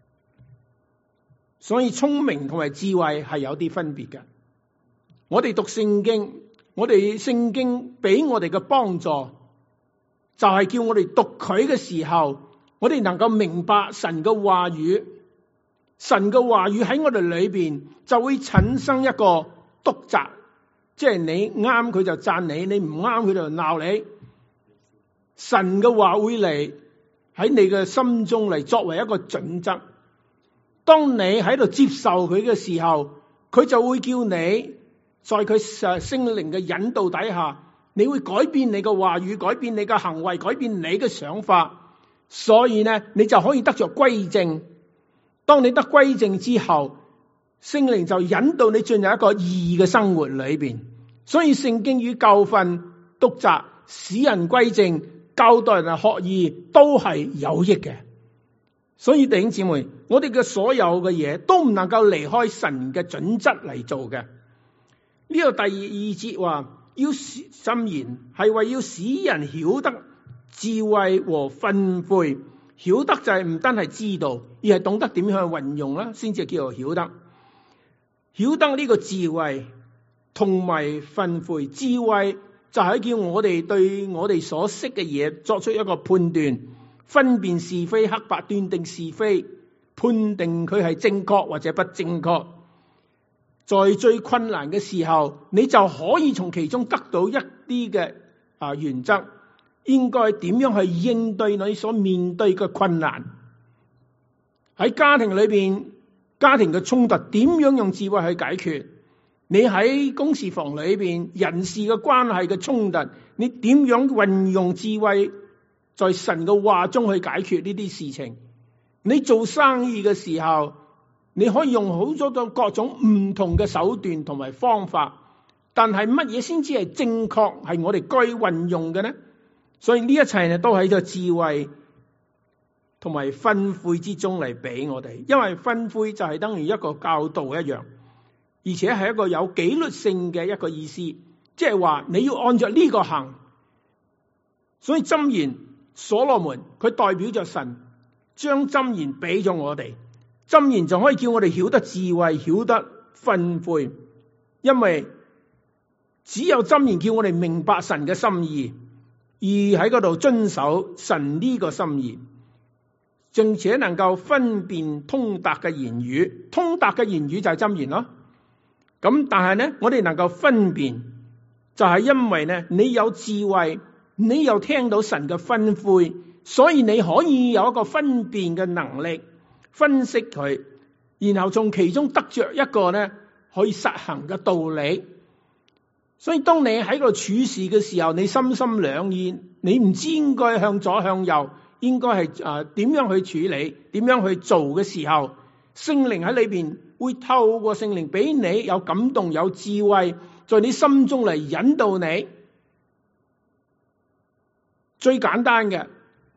[SPEAKER 2] 所以聰明同埋智慧係有啲分別嘅。我哋讀聖經，我哋聖經俾我哋嘅幫助，就係叫我哋讀佢嘅時候，我哋能夠明白神嘅話語。神嘅話語喺我哋裏邊就會產生一個督責，即係你啱佢就讚你，你唔啱佢就鬧你。神嘅話會嚟喺你嘅心中嚟作為一個準則。當你喺度接受佢嘅時候，佢就會叫你在佢聖靈嘅引導底下，你會改變你嘅話語，改變你嘅行為，改變你嘅想法。所以呢，你就可以得着歸正。當你得歸正之後，聖靈就引導你進入一個義嘅生活裏邊。所以聖經與教訓、督責、使人歸正、教導人學義都係有益嘅。所以弟兄姊妹，我哋嘅所有嘅嘢都唔能夠離開神嘅準則嚟做嘅。呢個第二節話，要箴言係為要使人曉得智慧和訓誨。曉得就係唔單係知道，而係懂得點樣去運用啦，先至叫做曉得。曉得呢個智慧同埋訓誨，智慧就係叫我哋對我哋所識嘅嘢作出一個判斷，分辨是非黑白，斷定是非，判定佢係正確或者不正確。在最困難嘅時候，你就可以從其中得到一啲嘅啊原則。應該點樣去應對你所面對嘅困難？喺家庭裏邊，家庭嘅衝突點樣用智慧去解決？你喺公事房裏邊，人事嘅關係嘅衝突，你點樣運用智慧在神嘅話中去解決呢啲事情？你做生意嘅時候，你可以用好多各種唔同嘅手段同埋方法，但係乜嘢先至係正確，係我哋該運用嘅呢？所以呢一切呢都喺個智慧同埋訓誨之中嚟俾我哋，因為訓誨就係等於一個教導一樣，而且係一個有紀律性嘅一個意思，即係話你要按照呢個行。所以箴言所羅門佢代表着神，將箴言俾咗我哋，箴言就可以叫我哋曉得智慧，曉得訓誨，因為只有箴言叫我哋明白神嘅心意。而喺嗰度遵守神呢個心意，並且能夠分辨通達嘅言語，通達嘅言語就係箴言咯。咁但係呢，我哋能夠分辨，就係因為呢，你有智慧，你又聽到神嘅吩咐，所以你可以有一個分辨嘅能力，分析佢，然後從其中得着一個呢可以實行嘅道理。所以當你喺度處事嘅時候，你心心兩意，你唔知應該向左向右，應該係誒點樣去處理，點樣去做嘅時候，聖靈喺裏邊會透過聖靈俾你有感動、有智慧，在你心中嚟引導你。最簡單嘅，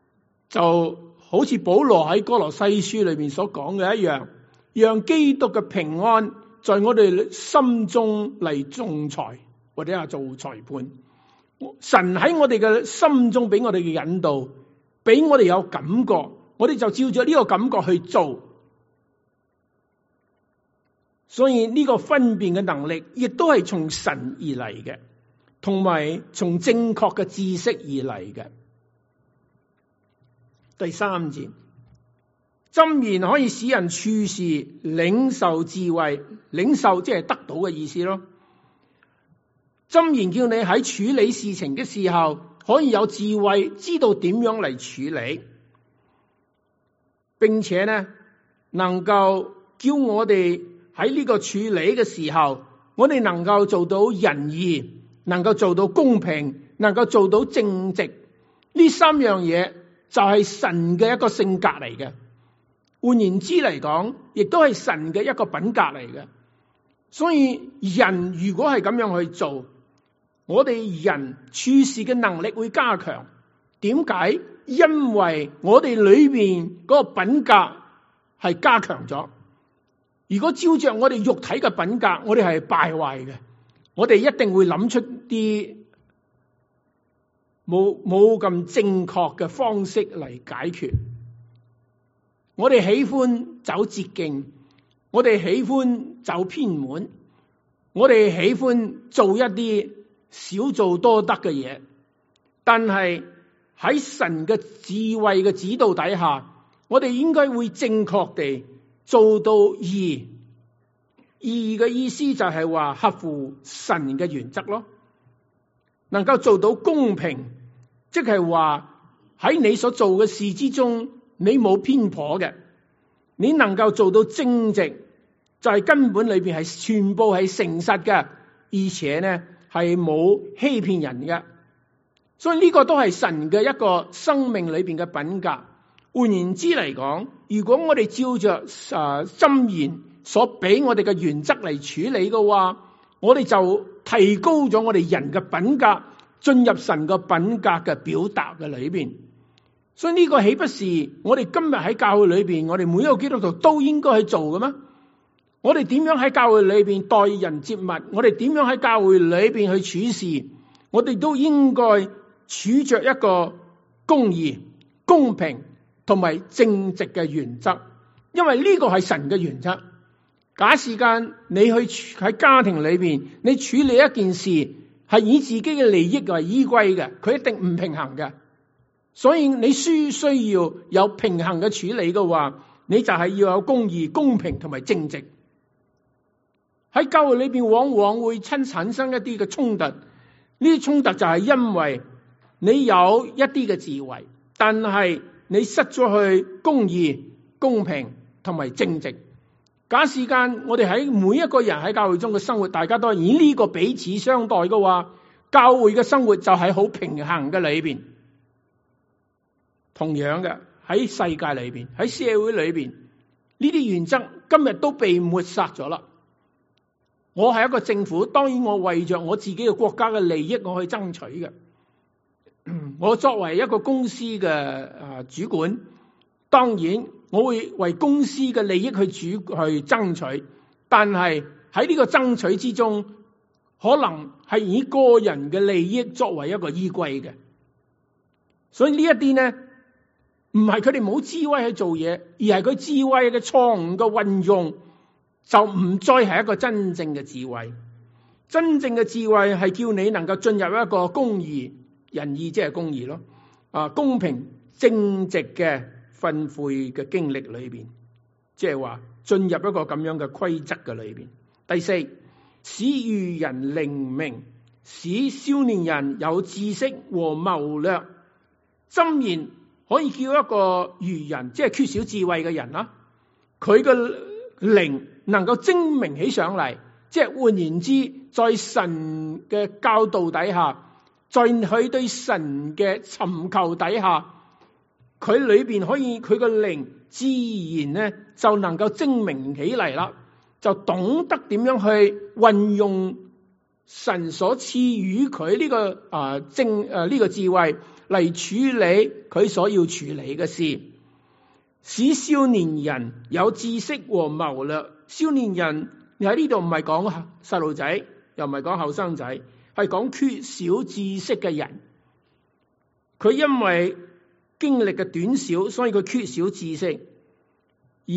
[SPEAKER 2] 就好似保羅喺哥羅西書裏面所講嘅一樣，讓基督嘅平安在我哋心中嚟仲裁，或者係做裁判。神喺我哋嘅心中俾我哋嘅引導，俾我哋有感覺，我哋就照着呢個感覺去做。所以呢個分辨嘅能力，亦都係從神而嚟嘅，同埋從正確嘅知識而嚟嘅。第三節，箴言可以使人處事領受智慧，領受即係得到嘅意思咯。箴言叫你喺處理事情嘅時候，可以有智慧，知道點樣嚟處理，並且呢能夠叫我哋喺呢個處理嘅時候，我哋能夠做到仁義，能夠做到公平，能夠做到正直。呢三樣嘢就係神嘅一個性格嚟嘅。換言之嚟講，亦都係神嘅一個品格嚟嘅。所以人如果係咁樣去做，我哋人處事嘅能力會加強。點解？因為我哋裏邊嗰個品格係加強咗。如果照着我哋肉體嘅品格，我哋係敗壞嘅，我哋一定會諗出啲冇冇咁正確嘅方式嚟解決。我哋喜歡走捷徑，我哋喜歡走偏門，我哋喜歡做一啲少做多得嘅嘢。但係喺神嘅智慧嘅指導底下，我哋應該會正確地做到義。義嘅意思就係話合乎神嘅原則咯，能夠做到公平，即係話喺你所做嘅事之中，你冇偏頗嘅，你能夠做到正直，就係根本裏邊係全部係誠實嘅，而且呢係冇欺騙人嘅。所以呢個都係神嘅一個生命裏邊嘅品格。換言之嚟講，如果我哋照着誒箴言所俾我哋嘅原則嚟處理嘅話，我哋就提高咗我哋人嘅品格，進入神嘅品格嘅表達嘅裏邊。所以呢個豈不是我哋今日喺教會裏邊，我哋每一個基督徒都應該去做嘅咩？我哋點樣喺教會裏邊待人接物，我哋點樣喺教會裏邊去處事，我哋都應該處着一個公義、公平同埋正直嘅原則，因為呢個係神嘅原則。假使間你去喺家庭裏邊，你處理一件事係以自己嘅利益為依歸嘅，佢一定唔平衡嘅。所以你需需要有平衡嘅處理嘅話，你就係要有公義、公平同埋正直。喺教會裏邊往往會親產生一啲嘅衝突，呢啲衝突就係因為你有一啲嘅智慧，但係你失咗去公義、公平同埋正直。假使間我哋喺每一個人喺教會中嘅生活，大家都係以呢個彼此相待嘅話，教會嘅生活就係好平衡嘅裏邊。同樣嘅喺世界裏邊，喺社會裏邊，呢啲原則今日都被抹殺咗啦。我係一個政府，當然我為着我自己嘅國家嘅利益，我去爭取嘅。我作為一個公司嘅啊主管，當然我會為公司嘅利益去主去爭取，但係喺呢個爭取之中，可能係以個人嘅利益作為一個依歸嘅。所以呢一啲呢，唔係佢哋冇智慧去做嘢，而係佢智慧嘅錯誤嘅運用，就唔再係一個真正嘅智慧。真正嘅智慧係叫你能夠進入一個公義、仁義，即係公義咯，啊公平正直嘅訓誨嘅經歷裏邊，即係話進入一個咁樣嘅規則嘅裏邊。第四，使愚人靈明，使少年人有知識和謀略。箴言可以叫一個愚人，即係缺少智慧嘅人啦，佢嘅靈能夠精明起上嚟，即係換言之，在神嘅教導底下，在佢對神嘅尋求底下，佢裏邊可以佢個靈自然咧就能夠精明起嚟啦，就懂得點樣去運用神所賜予佢呢個啊正誒呢個智慧嚟處理佢所要處理嘅事，使少年人有知識和謀略。少年人你喺呢度唔係講細路仔，又唔係講後生仔，係講缺少知識嘅人。佢因為經歷嘅短少，所以佢缺少知識，而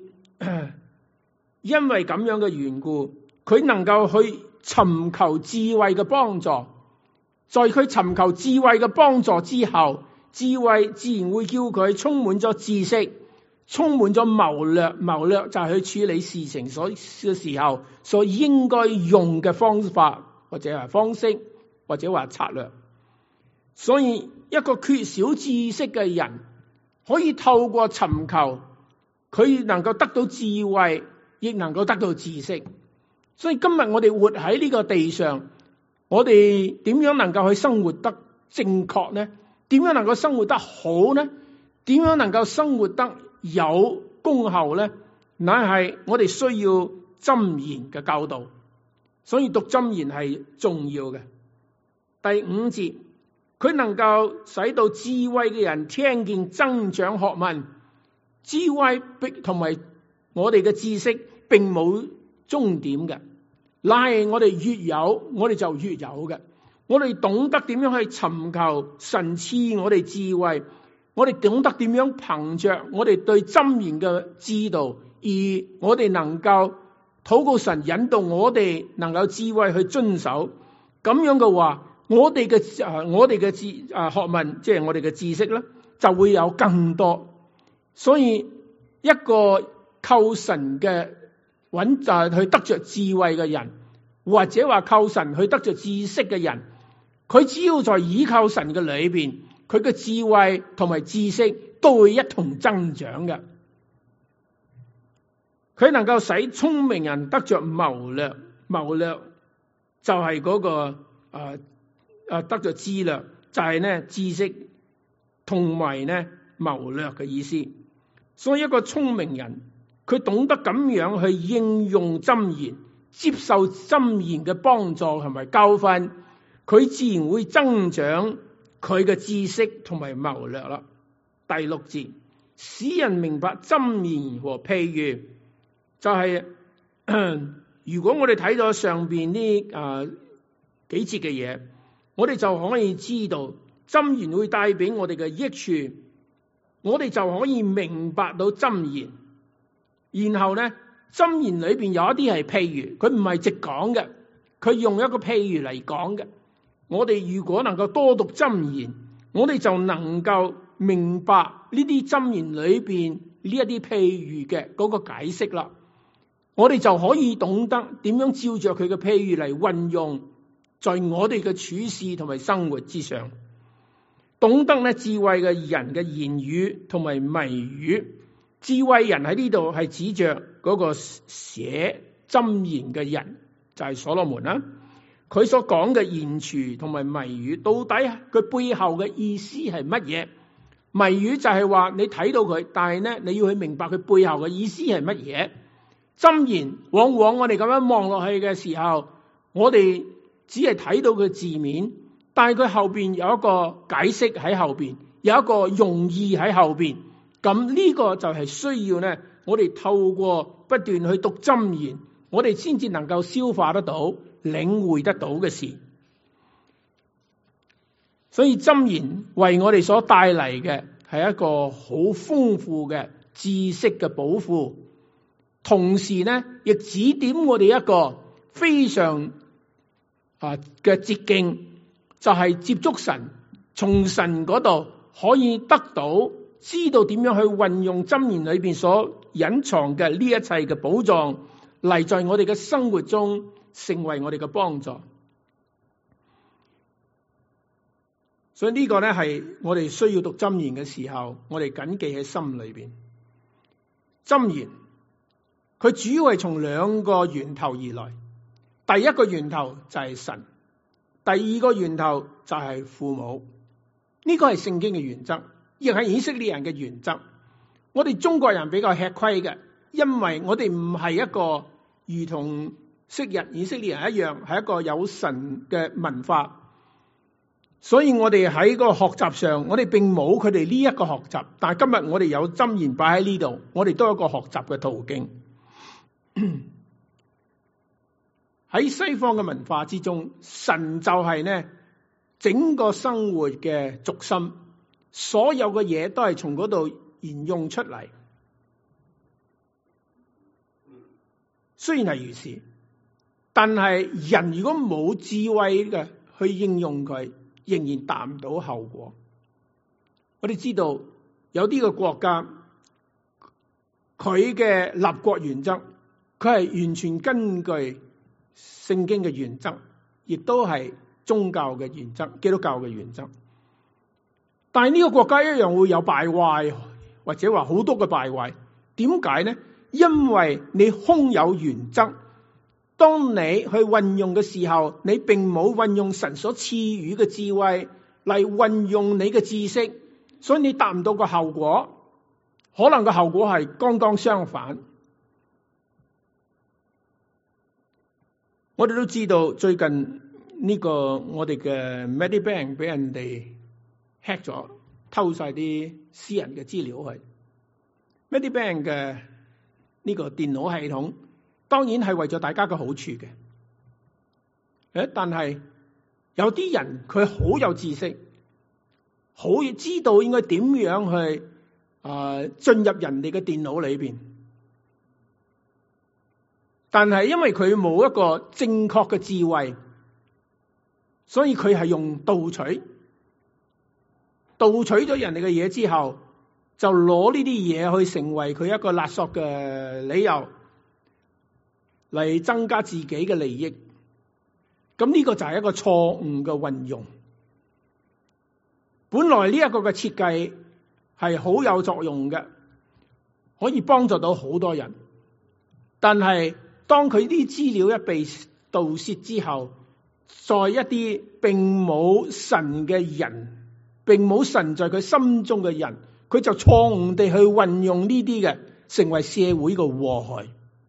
[SPEAKER 2] 因為咁樣嘅緣故，佢能夠去尋求智慧嘅幫助。在佢尋求智慧嘅幫助之後，智慧自然會叫佢充滿咗知識，充滿咗謀略。謀略就係去處理事情所嘅時候所應該用嘅方法，或者係方式，或者話策略。所以一個缺少知識嘅人，可以透過尋求，佢能夠得到智慧，亦能夠得到知識。所以今日我哋活喺呢個地上，我哋點樣能夠去生活得正確呢？點樣能夠生活得好呢？點樣能夠生活得有功效呢？乃係我哋需要箴言嘅教導。所以讀箴言係重要嘅。第五節，佢能夠使到智慧嘅人聽見增長學問。智慧同埋我哋嘅知識並冇終點嘅，乃係我哋越有，我哋就越有嘅。我哋懂得點樣去尋求神賜我哋智慧，我哋懂得點樣憑着我哋對箴言嘅知道，而我哋能夠禱告神引導我哋能夠智慧去遵守。咁樣嘅話，我哋嘅誒我哋嘅知誒學問，即係我哋嘅知識咧，就會有更多。所以一個靠神嘅穩就係去得着智慧嘅人，或者話靠神去得着知識嘅人，佢只要在倚靠神嘅裏邊，佢嘅智慧同埋知識都會一同增長嘅。佢能夠使聰明人得着謀略，謀略就係嗰、那個誒誒、呃呃、得着智略，就係、是、呢知識同埋呢謀略嘅意思。所以一個聰明人，佢懂得咁樣去應用箴言，接受箴言嘅幫助同埋教訓，佢自然會增長佢嘅知識同埋謀略啦。第六節，使人明白箴言和譬喻，就係、是、如果我哋睇到上邊呢誒幾節嘅嘢，我哋就可以知道箴言會帶俾我哋嘅益處。我哋就可以明白到箴言，然後呢箴言裏邊有一啲係譬喻，佢唔係直講嘅，佢用一個譬喻嚟講嘅。我哋如果能夠多讀箴言，我哋就能夠明白呢啲箴言裏邊呢一啲譬喻嘅嗰個解釋啦。我哋就可以懂得點樣照着佢嘅譬喻嚟運用在我哋嘅處事同埋生活之上。懂得咧智慧嘅人嘅言語同埋謎語，智慧人喺呢度係指着嗰個寫箴言嘅人，就係所羅門啦。佢所講嘅言辭同埋謎語，到底佢背後嘅意思係乜嘢？謎語就係話你睇到佢，但係咧你要去明白佢背後嘅意思係乜嘢。箴言往往我哋咁樣望落去嘅時候，我哋只係睇到佢字面。但係佢後邊有一個解釋喺後邊，有一個用意喺後邊。咁呢個就係需要呢，我哋透過不斷去讀箴言，我哋先至能夠消化得到、領會得到嘅事。所以箴言為我哋所帶嚟嘅係一個好豐富嘅知識嘅寶庫，同時呢，亦指點我哋一個非常啊嘅捷徑。就係接觸神，從神嗰度可以得到知道點樣去運用箴言裏邊所隱藏嘅呢一切嘅寶藏，嚟在我哋嘅生活中成為我哋嘅幫助。所以呢個咧係我哋需要讀箴言嘅時候，我哋謹記喺心裏邊。箴言佢主要係從兩個源頭而來，第一個源頭就係神。第二個源頭就係父母，呢個係聖經嘅原則，亦係以色列人嘅原則。我哋中國人比較吃虧嘅，因為我哋唔係一個如同昔日以色列人一樣，係一個有神嘅文化， 所以我哋喺個學習上，我哋並冇佢哋呢一個學習，但係今日我哋有箴言擺喺呢度，我哋都有一個學習嘅途徑。喺西方嘅文化之中，神就係呢整個生活嘅軸心，所有嘅嘢都係從嗰度沿用出嚟。雖然係如此，但係人如果冇智慧嘅去應用佢，仍然達唔到後果。我哋知道有啲嘅國家，佢嘅立國原則，佢係完全根據聖經嘅原則，亦都係宗教嘅原則、基督教嘅原則。但係呢個國家一樣會有敗壞，或者話好多嘅敗壞。點解呢？因為你空有原則，當你去運用嘅時候，你並冇運用神所賜予嘅智慧嚟運用你嘅知識，所以你達唔到個後果。可能個後果係剛剛相反。我哋都知道最近呢個我哋嘅 Medibank 俾人哋 hack 咗，偷晒啲私人嘅資料去。Medibank 嘅呢個電腦系統當然係為咗大家嘅好處嘅，誒，但係有啲人佢好有知識，好知道應該點樣去啊進入人哋嘅電腦裏邊，但係因為佢冇一個正確嘅智慧，所以佢係用盜取，盜取咗人哋嘅嘢之後，就攞呢啲嘢去成為佢一個勒索嘅理由，嚟增加自己嘅利益。咁呢個就係一個錯誤嘅運用。本來呢一個嘅設計係好有作用嘅，可以幫助到好多人。但係當佢啲資料一被盜竊之後，在一啲並冇神嘅人，並冇神在佢心中嘅人，佢就錯誤地去運用呢啲嘅，成為社會嘅禍害。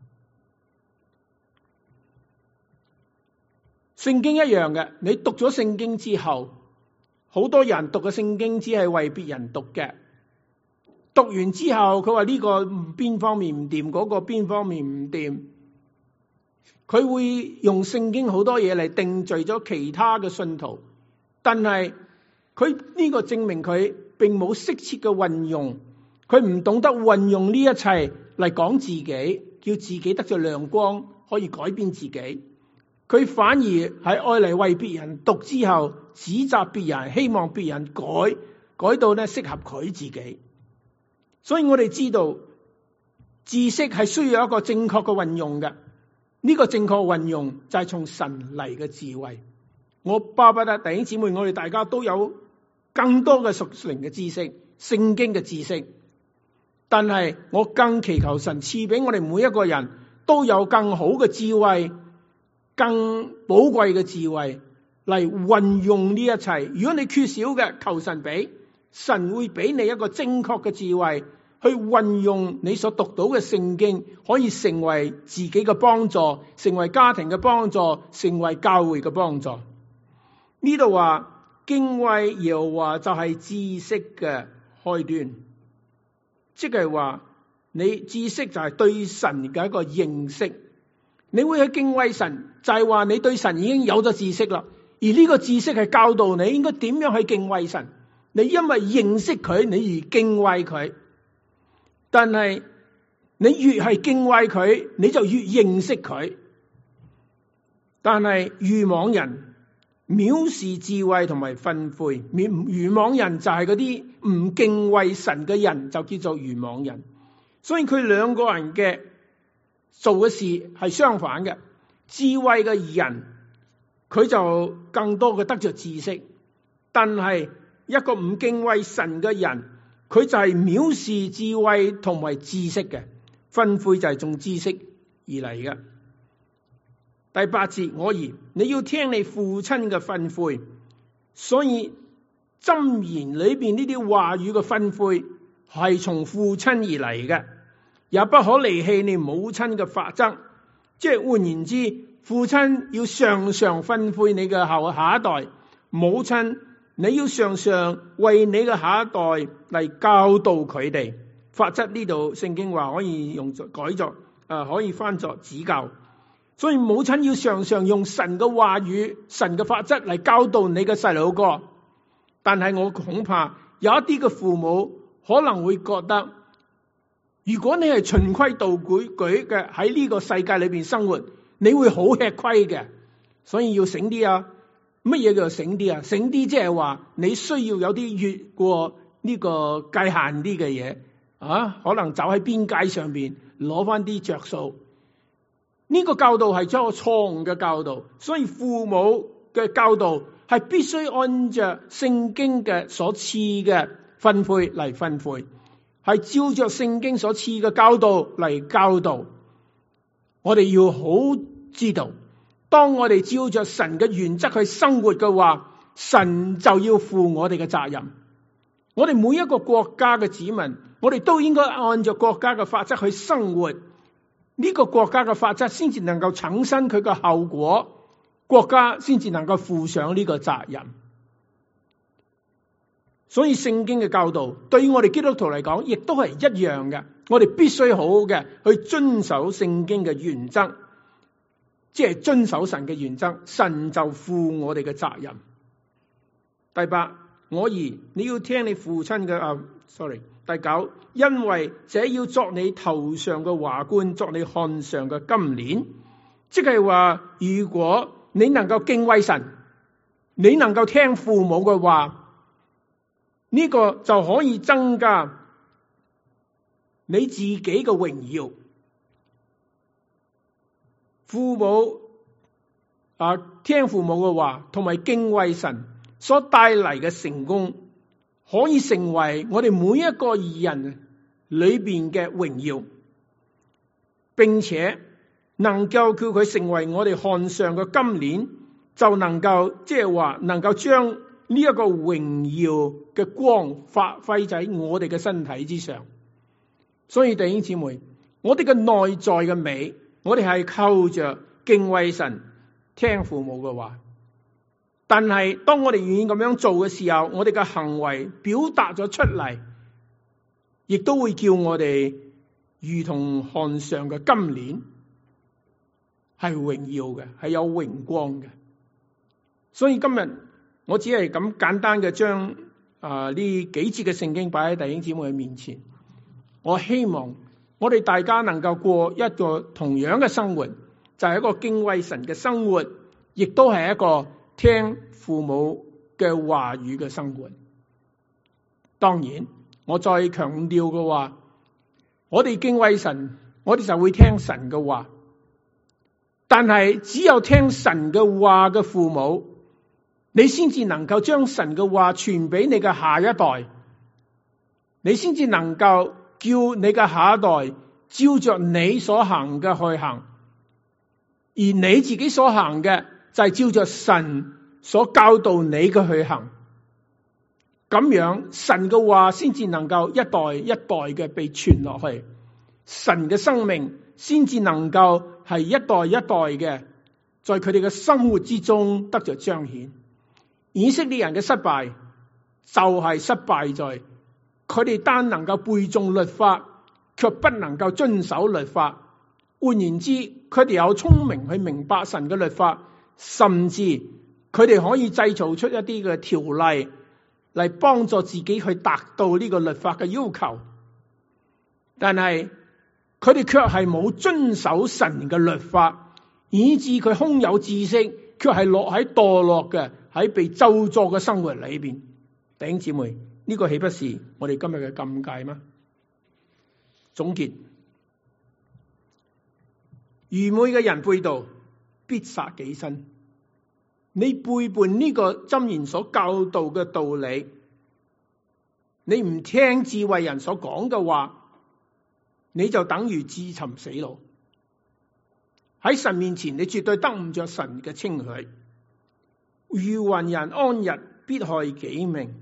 [SPEAKER 2] 聖經一樣嘅，你讀咗聖經之後，好多人讀嘅聖經只係為別人讀嘅。讀完之後，佢話呢個邊方面唔掂，嗰個邊方面唔掂，佢會用聖經好多嘢嚟定罪咗其他嘅信徒。但係佢呢個證明佢並冇適切嘅運用，佢唔懂得運用呢一切嚟講自己，叫自己得咗亮光，可以改變自己。佢反而係愛嚟為別人讀之後，指責別人，希望別人改改到咧適合佢自己。所以我哋知道知識係需要一個正確嘅運用嘅，呢個正確運用就係從神嚟嘅智慧。我巴不得弟兄姊妹，我哋大家都有更多嘅屬靈嘅知識、聖經嘅知識，但係我更祈求神賜俾我哋每一個人都有更好嘅智慧、更寶貴嘅智慧嚟運用呢一切。如果你缺少嘅，求神俾，神會俾你一個正確嘅智慧去運用你所讀到嘅聖經，可以成為自己嘅幫助，成為家庭嘅幫助，成為教會嘅幫助。呢度話敬畏耶和華就係知識嘅開端，即係話你知識就係對神嘅一個認識。你會去敬畏神，就係話你對神已經有咗知識啦，而呢個知識係教導你應該點樣去敬畏神。你因為認識佢，你而敬畏佢。但係你越係敬畏佢，你就越認識佢。但係愚妄人藐視智慧同埋訓誨，愚妄人就係嗰啲唔敬畏神嘅人，就叫做愚妄人。所以佢兩個人嘅做嘅事係相反嘅。智慧嘅人佢就更多嘅得着知識，但係一個唔敬畏神嘅人，佢就係藐視智慧同埋知識嘅。訓誨就係從知識而嚟嘅。第八節，我兒，你要聽你父親嘅訓誨。所以箴言裏邊呢啲話語嘅訓誨係從父親而嚟嘅，也不可離棄你母親嘅法則。即係換言之，父親要常常訓誨你嘅後下一代，母親你要常常為你嘅下一代嚟教導佢哋。法則呢度聖經話可以用作改作，誒可以翻作指教。所以母親要常常用神嘅話語、神嘅法則嚟教導你嘅細路哥。但係我恐怕有一啲嘅父母可能會覺得，如果你係循規蹈矩矩嘅喺呢個世界裏邊生活，你會好吃虧嘅。所以要醒啲啊！乜嘢叫做醒啲啊？醒啲即係話你需要有啲越過呢個界限啲嘅嘢啊，可能走喺邊界上邊攞翻啲着數。呢個教導係一個錯誤嘅教導，所以父母嘅教導係必須按着聖經嘅所賜嘅吩咐嚟吩咐，係照着聖經所賜嘅教導嚟教導。我哋要好知道，當我哋照着神嘅原則去生活嘅話，神就要負我哋嘅責任。我哋每一個國家嘅子民，我哋都應該按照國家嘅法則去生活，呢個國家嘅法則先至能夠產生佢嘅後果，國家先至能夠負上呢個責任。所以聖經嘅教導對於我哋基督徒嚟講亦都係一樣嘅，我哋必須好好嘅去遵守聖經嘅原則，即係遵守神嘅原則，神就負我哋嘅責任。第八，我兒，你要聽你父親嘅啊 sorry 第九，因為這要作你頭上嘅華冠，作你項上嘅金鏈。即係話，如果你能夠敬畏神，你能夠聽父母嘅話，呢個就可以增加你自己嘅榮耀。父母啊，聽父母嘅話同埋敬畏神所帶嚟嘅成功，可以成為我哋每一個人裏邊嘅榮耀，並且能夠叫佢成為我哋項上嘅金鏈，就能夠即係話能夠將呢一個榮耀嘅光發揮喺我哋嘅身體之上。所以弟兄姊妹，我哋嘅內在嘅美，我哋係靠着敬畏神、聽父母嘅話。但係當我哋願意咁樣做嘅時候，我哋嘅行為表達咗出嚟，亦都會叫我哋如同項上嘅金鏈，係榮耀嘅，係有榮光嘅。所以今日我只係咁簡單嘅將啊呢幾節嘅聖經擺喺弟兄姊妹嘅面前。我希望我哋大家能夠過一個同樣嘅生活，就係一個敬畏神嘅生活，亦都係一個聽父母嘅話語嘅生活。當然，我再強調嘅話，我哋敬畏神，我哋就會聽神嘅話。但係只有聽神嘅話嘅父母，你先至能夠將神嘅話傳俾你嘅下一代，你先至能夠叫你嘅下一代照着你所行嘅去行，而你自己所行嘅就係照着神所教導你嘅去行。咁樣神嘅話先至能夠一代一代嘅被傳落去，神嘅生命先至能夠係一代一代嘅在佢哋嘅生活之中得着彰顯。以色列人嘅失敗就係失敗在佢哋單能夠背誦律法，卻不能夠遵守律法。換言之，佢哋有聰明去明白神嘅律法，甚至佢哋可以製造出一啲嘅條例嚟幫助自己去達到呢個律法嘅要求。但係佢哋卻係冇遵守神嘅律法，以致佢空有知識，卻係落喺墮落嘅，喺被咒詛嘅生活裏邊。弟兄姊妹，呢個豈不是我哋今日嘅禁戒嗎？總結，愚昧嘅人背道，必殺己身。你背叛呢個箴言所教導嘅道理，你唔聽智慧人所講嘅話，你就等於自尋死路。喺神面前，你絕對得唔着神嘅稱許。愚頑人安逸，必害己命。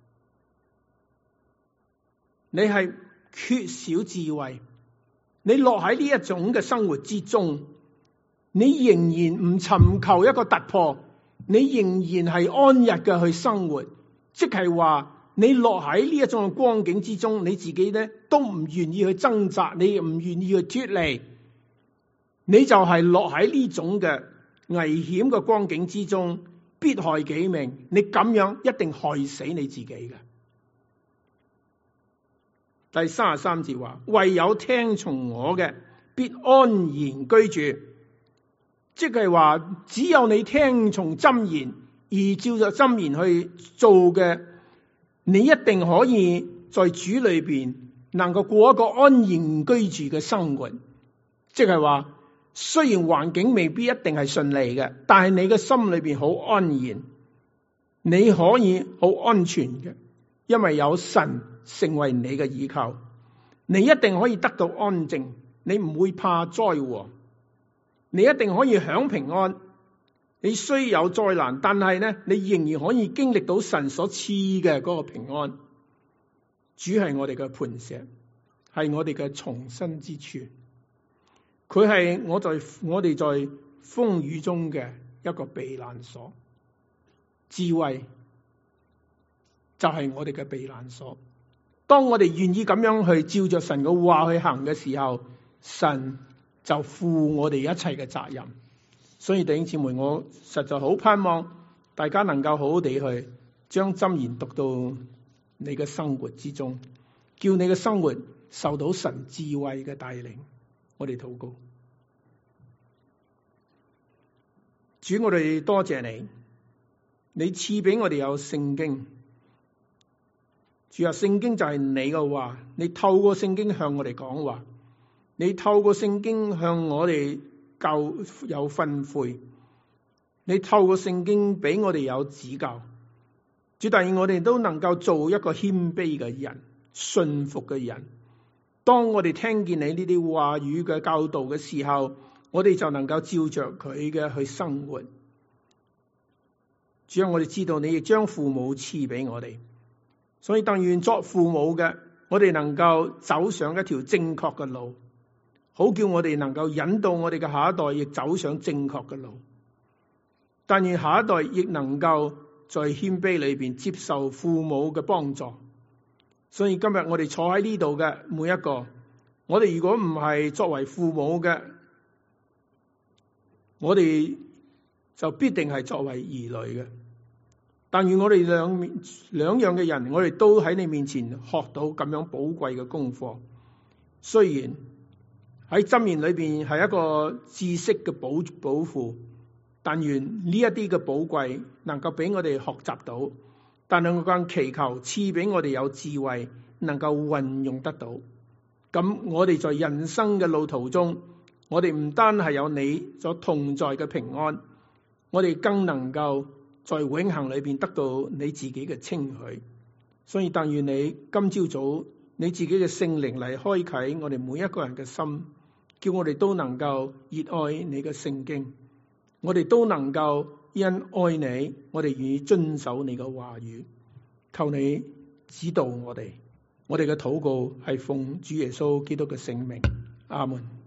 [SPEAKER 2] 你係缺少智慧，你落喺呢一種嘅生活之中，你仍然唔尋求一個突破，你仍然係安逸嘅去生活， 即係話你落喺呢一種嘅光景之中，你自己咧都唔願意去掙扎，你唔願意去脫離，你就係落喺呢種嘅危險嘅光景之中，必害己命。你咁樣一定害死你自己嘅。第三十三節話，唯有聽從我嘅，必安然居住。即係話，只有你聽從箴言而照着箴言去做嘅，你一定可以在主裏邊能夠過一個安然居住嘅生活。即係話，雖然環境未必一定係順利嘅，但係你嘅心裏邊好安然，你可以好安全嘅，因為有神成為你嘅依靠，你一定可以得到安靜，你唔會怕災禍，你一定可以享平安。你雖有災難，但係咧，你仍然可以經歷到神所賜嘅嗰個平安。主係我哋嘅磐石，係我哋嘅藏身之處，佢係我在我哋在風雨中嘅一個避難所。智慧就係我哋嘅避難所。當我哋願意咁樣去照着神嘅話去行嘅時候，神就負我哋一切嘅責任。所以弟兄姊妹，我實在好盼望大家能夠好好地去將箴言讀到你嘅生活之中，叫你嘅生活受到神智慧嘅帶領。我哋禱告。主，我哋多謝你，你賜俾我哋有聖經。主啊，聖經就係你嘅話，你透過聖經向我哋講話，你透過聖經向我哋教有訓誨，你透過聖經俾我哋有指教。主，但願我哋都能夠做一個謙卑嘅人，信服嘅人。當我哋聽見你呢啲話語嘅教導嘅時候，我哋就能夠照着佢嘅去生活。主啊，我哋知道你亦將父母賜俾我哋，所以但願作父母嘅，我哋能夠走上一條正確嘅路，好叫我哋能夠引導我哋嘅下一代亦走上正確嘅路。但願下一代亦能夠在謙卑裏邊接受父母嘅幫助。所以今日我哋坐喺呢度嘅每一個，我哋如果唔係作為父母嘅，我哋就必定係作為兒女嘅。但願我哋兩面兩樣嘅人，我哋都喺你面前學到咁樣寶貴嘅功課。雖然喺箴言裏邊係一個知識嘅寶寶庫，但願呢一啲嘅寶貴能夠俾我哋學習到，但係我更祈求賜俾我哋有智慧，能夠運用得到。咁我哋在人生嘅路途中，我哋唔單係有你所同在嘅平安，我哋更能夠在永恆裏邊得到你自己嘅稱許。所以但願你今朝早你自己嘅聖靈嚟開啟我哋每一個人嘅心，叫我哋都能夠熱愛你嘅聖經，我哋都能夠因愛你，我哋願意遵守你嘅話語。求你指導我哋，我哋嘅禱告係奉主耶穌基督嘅聖名，阿門。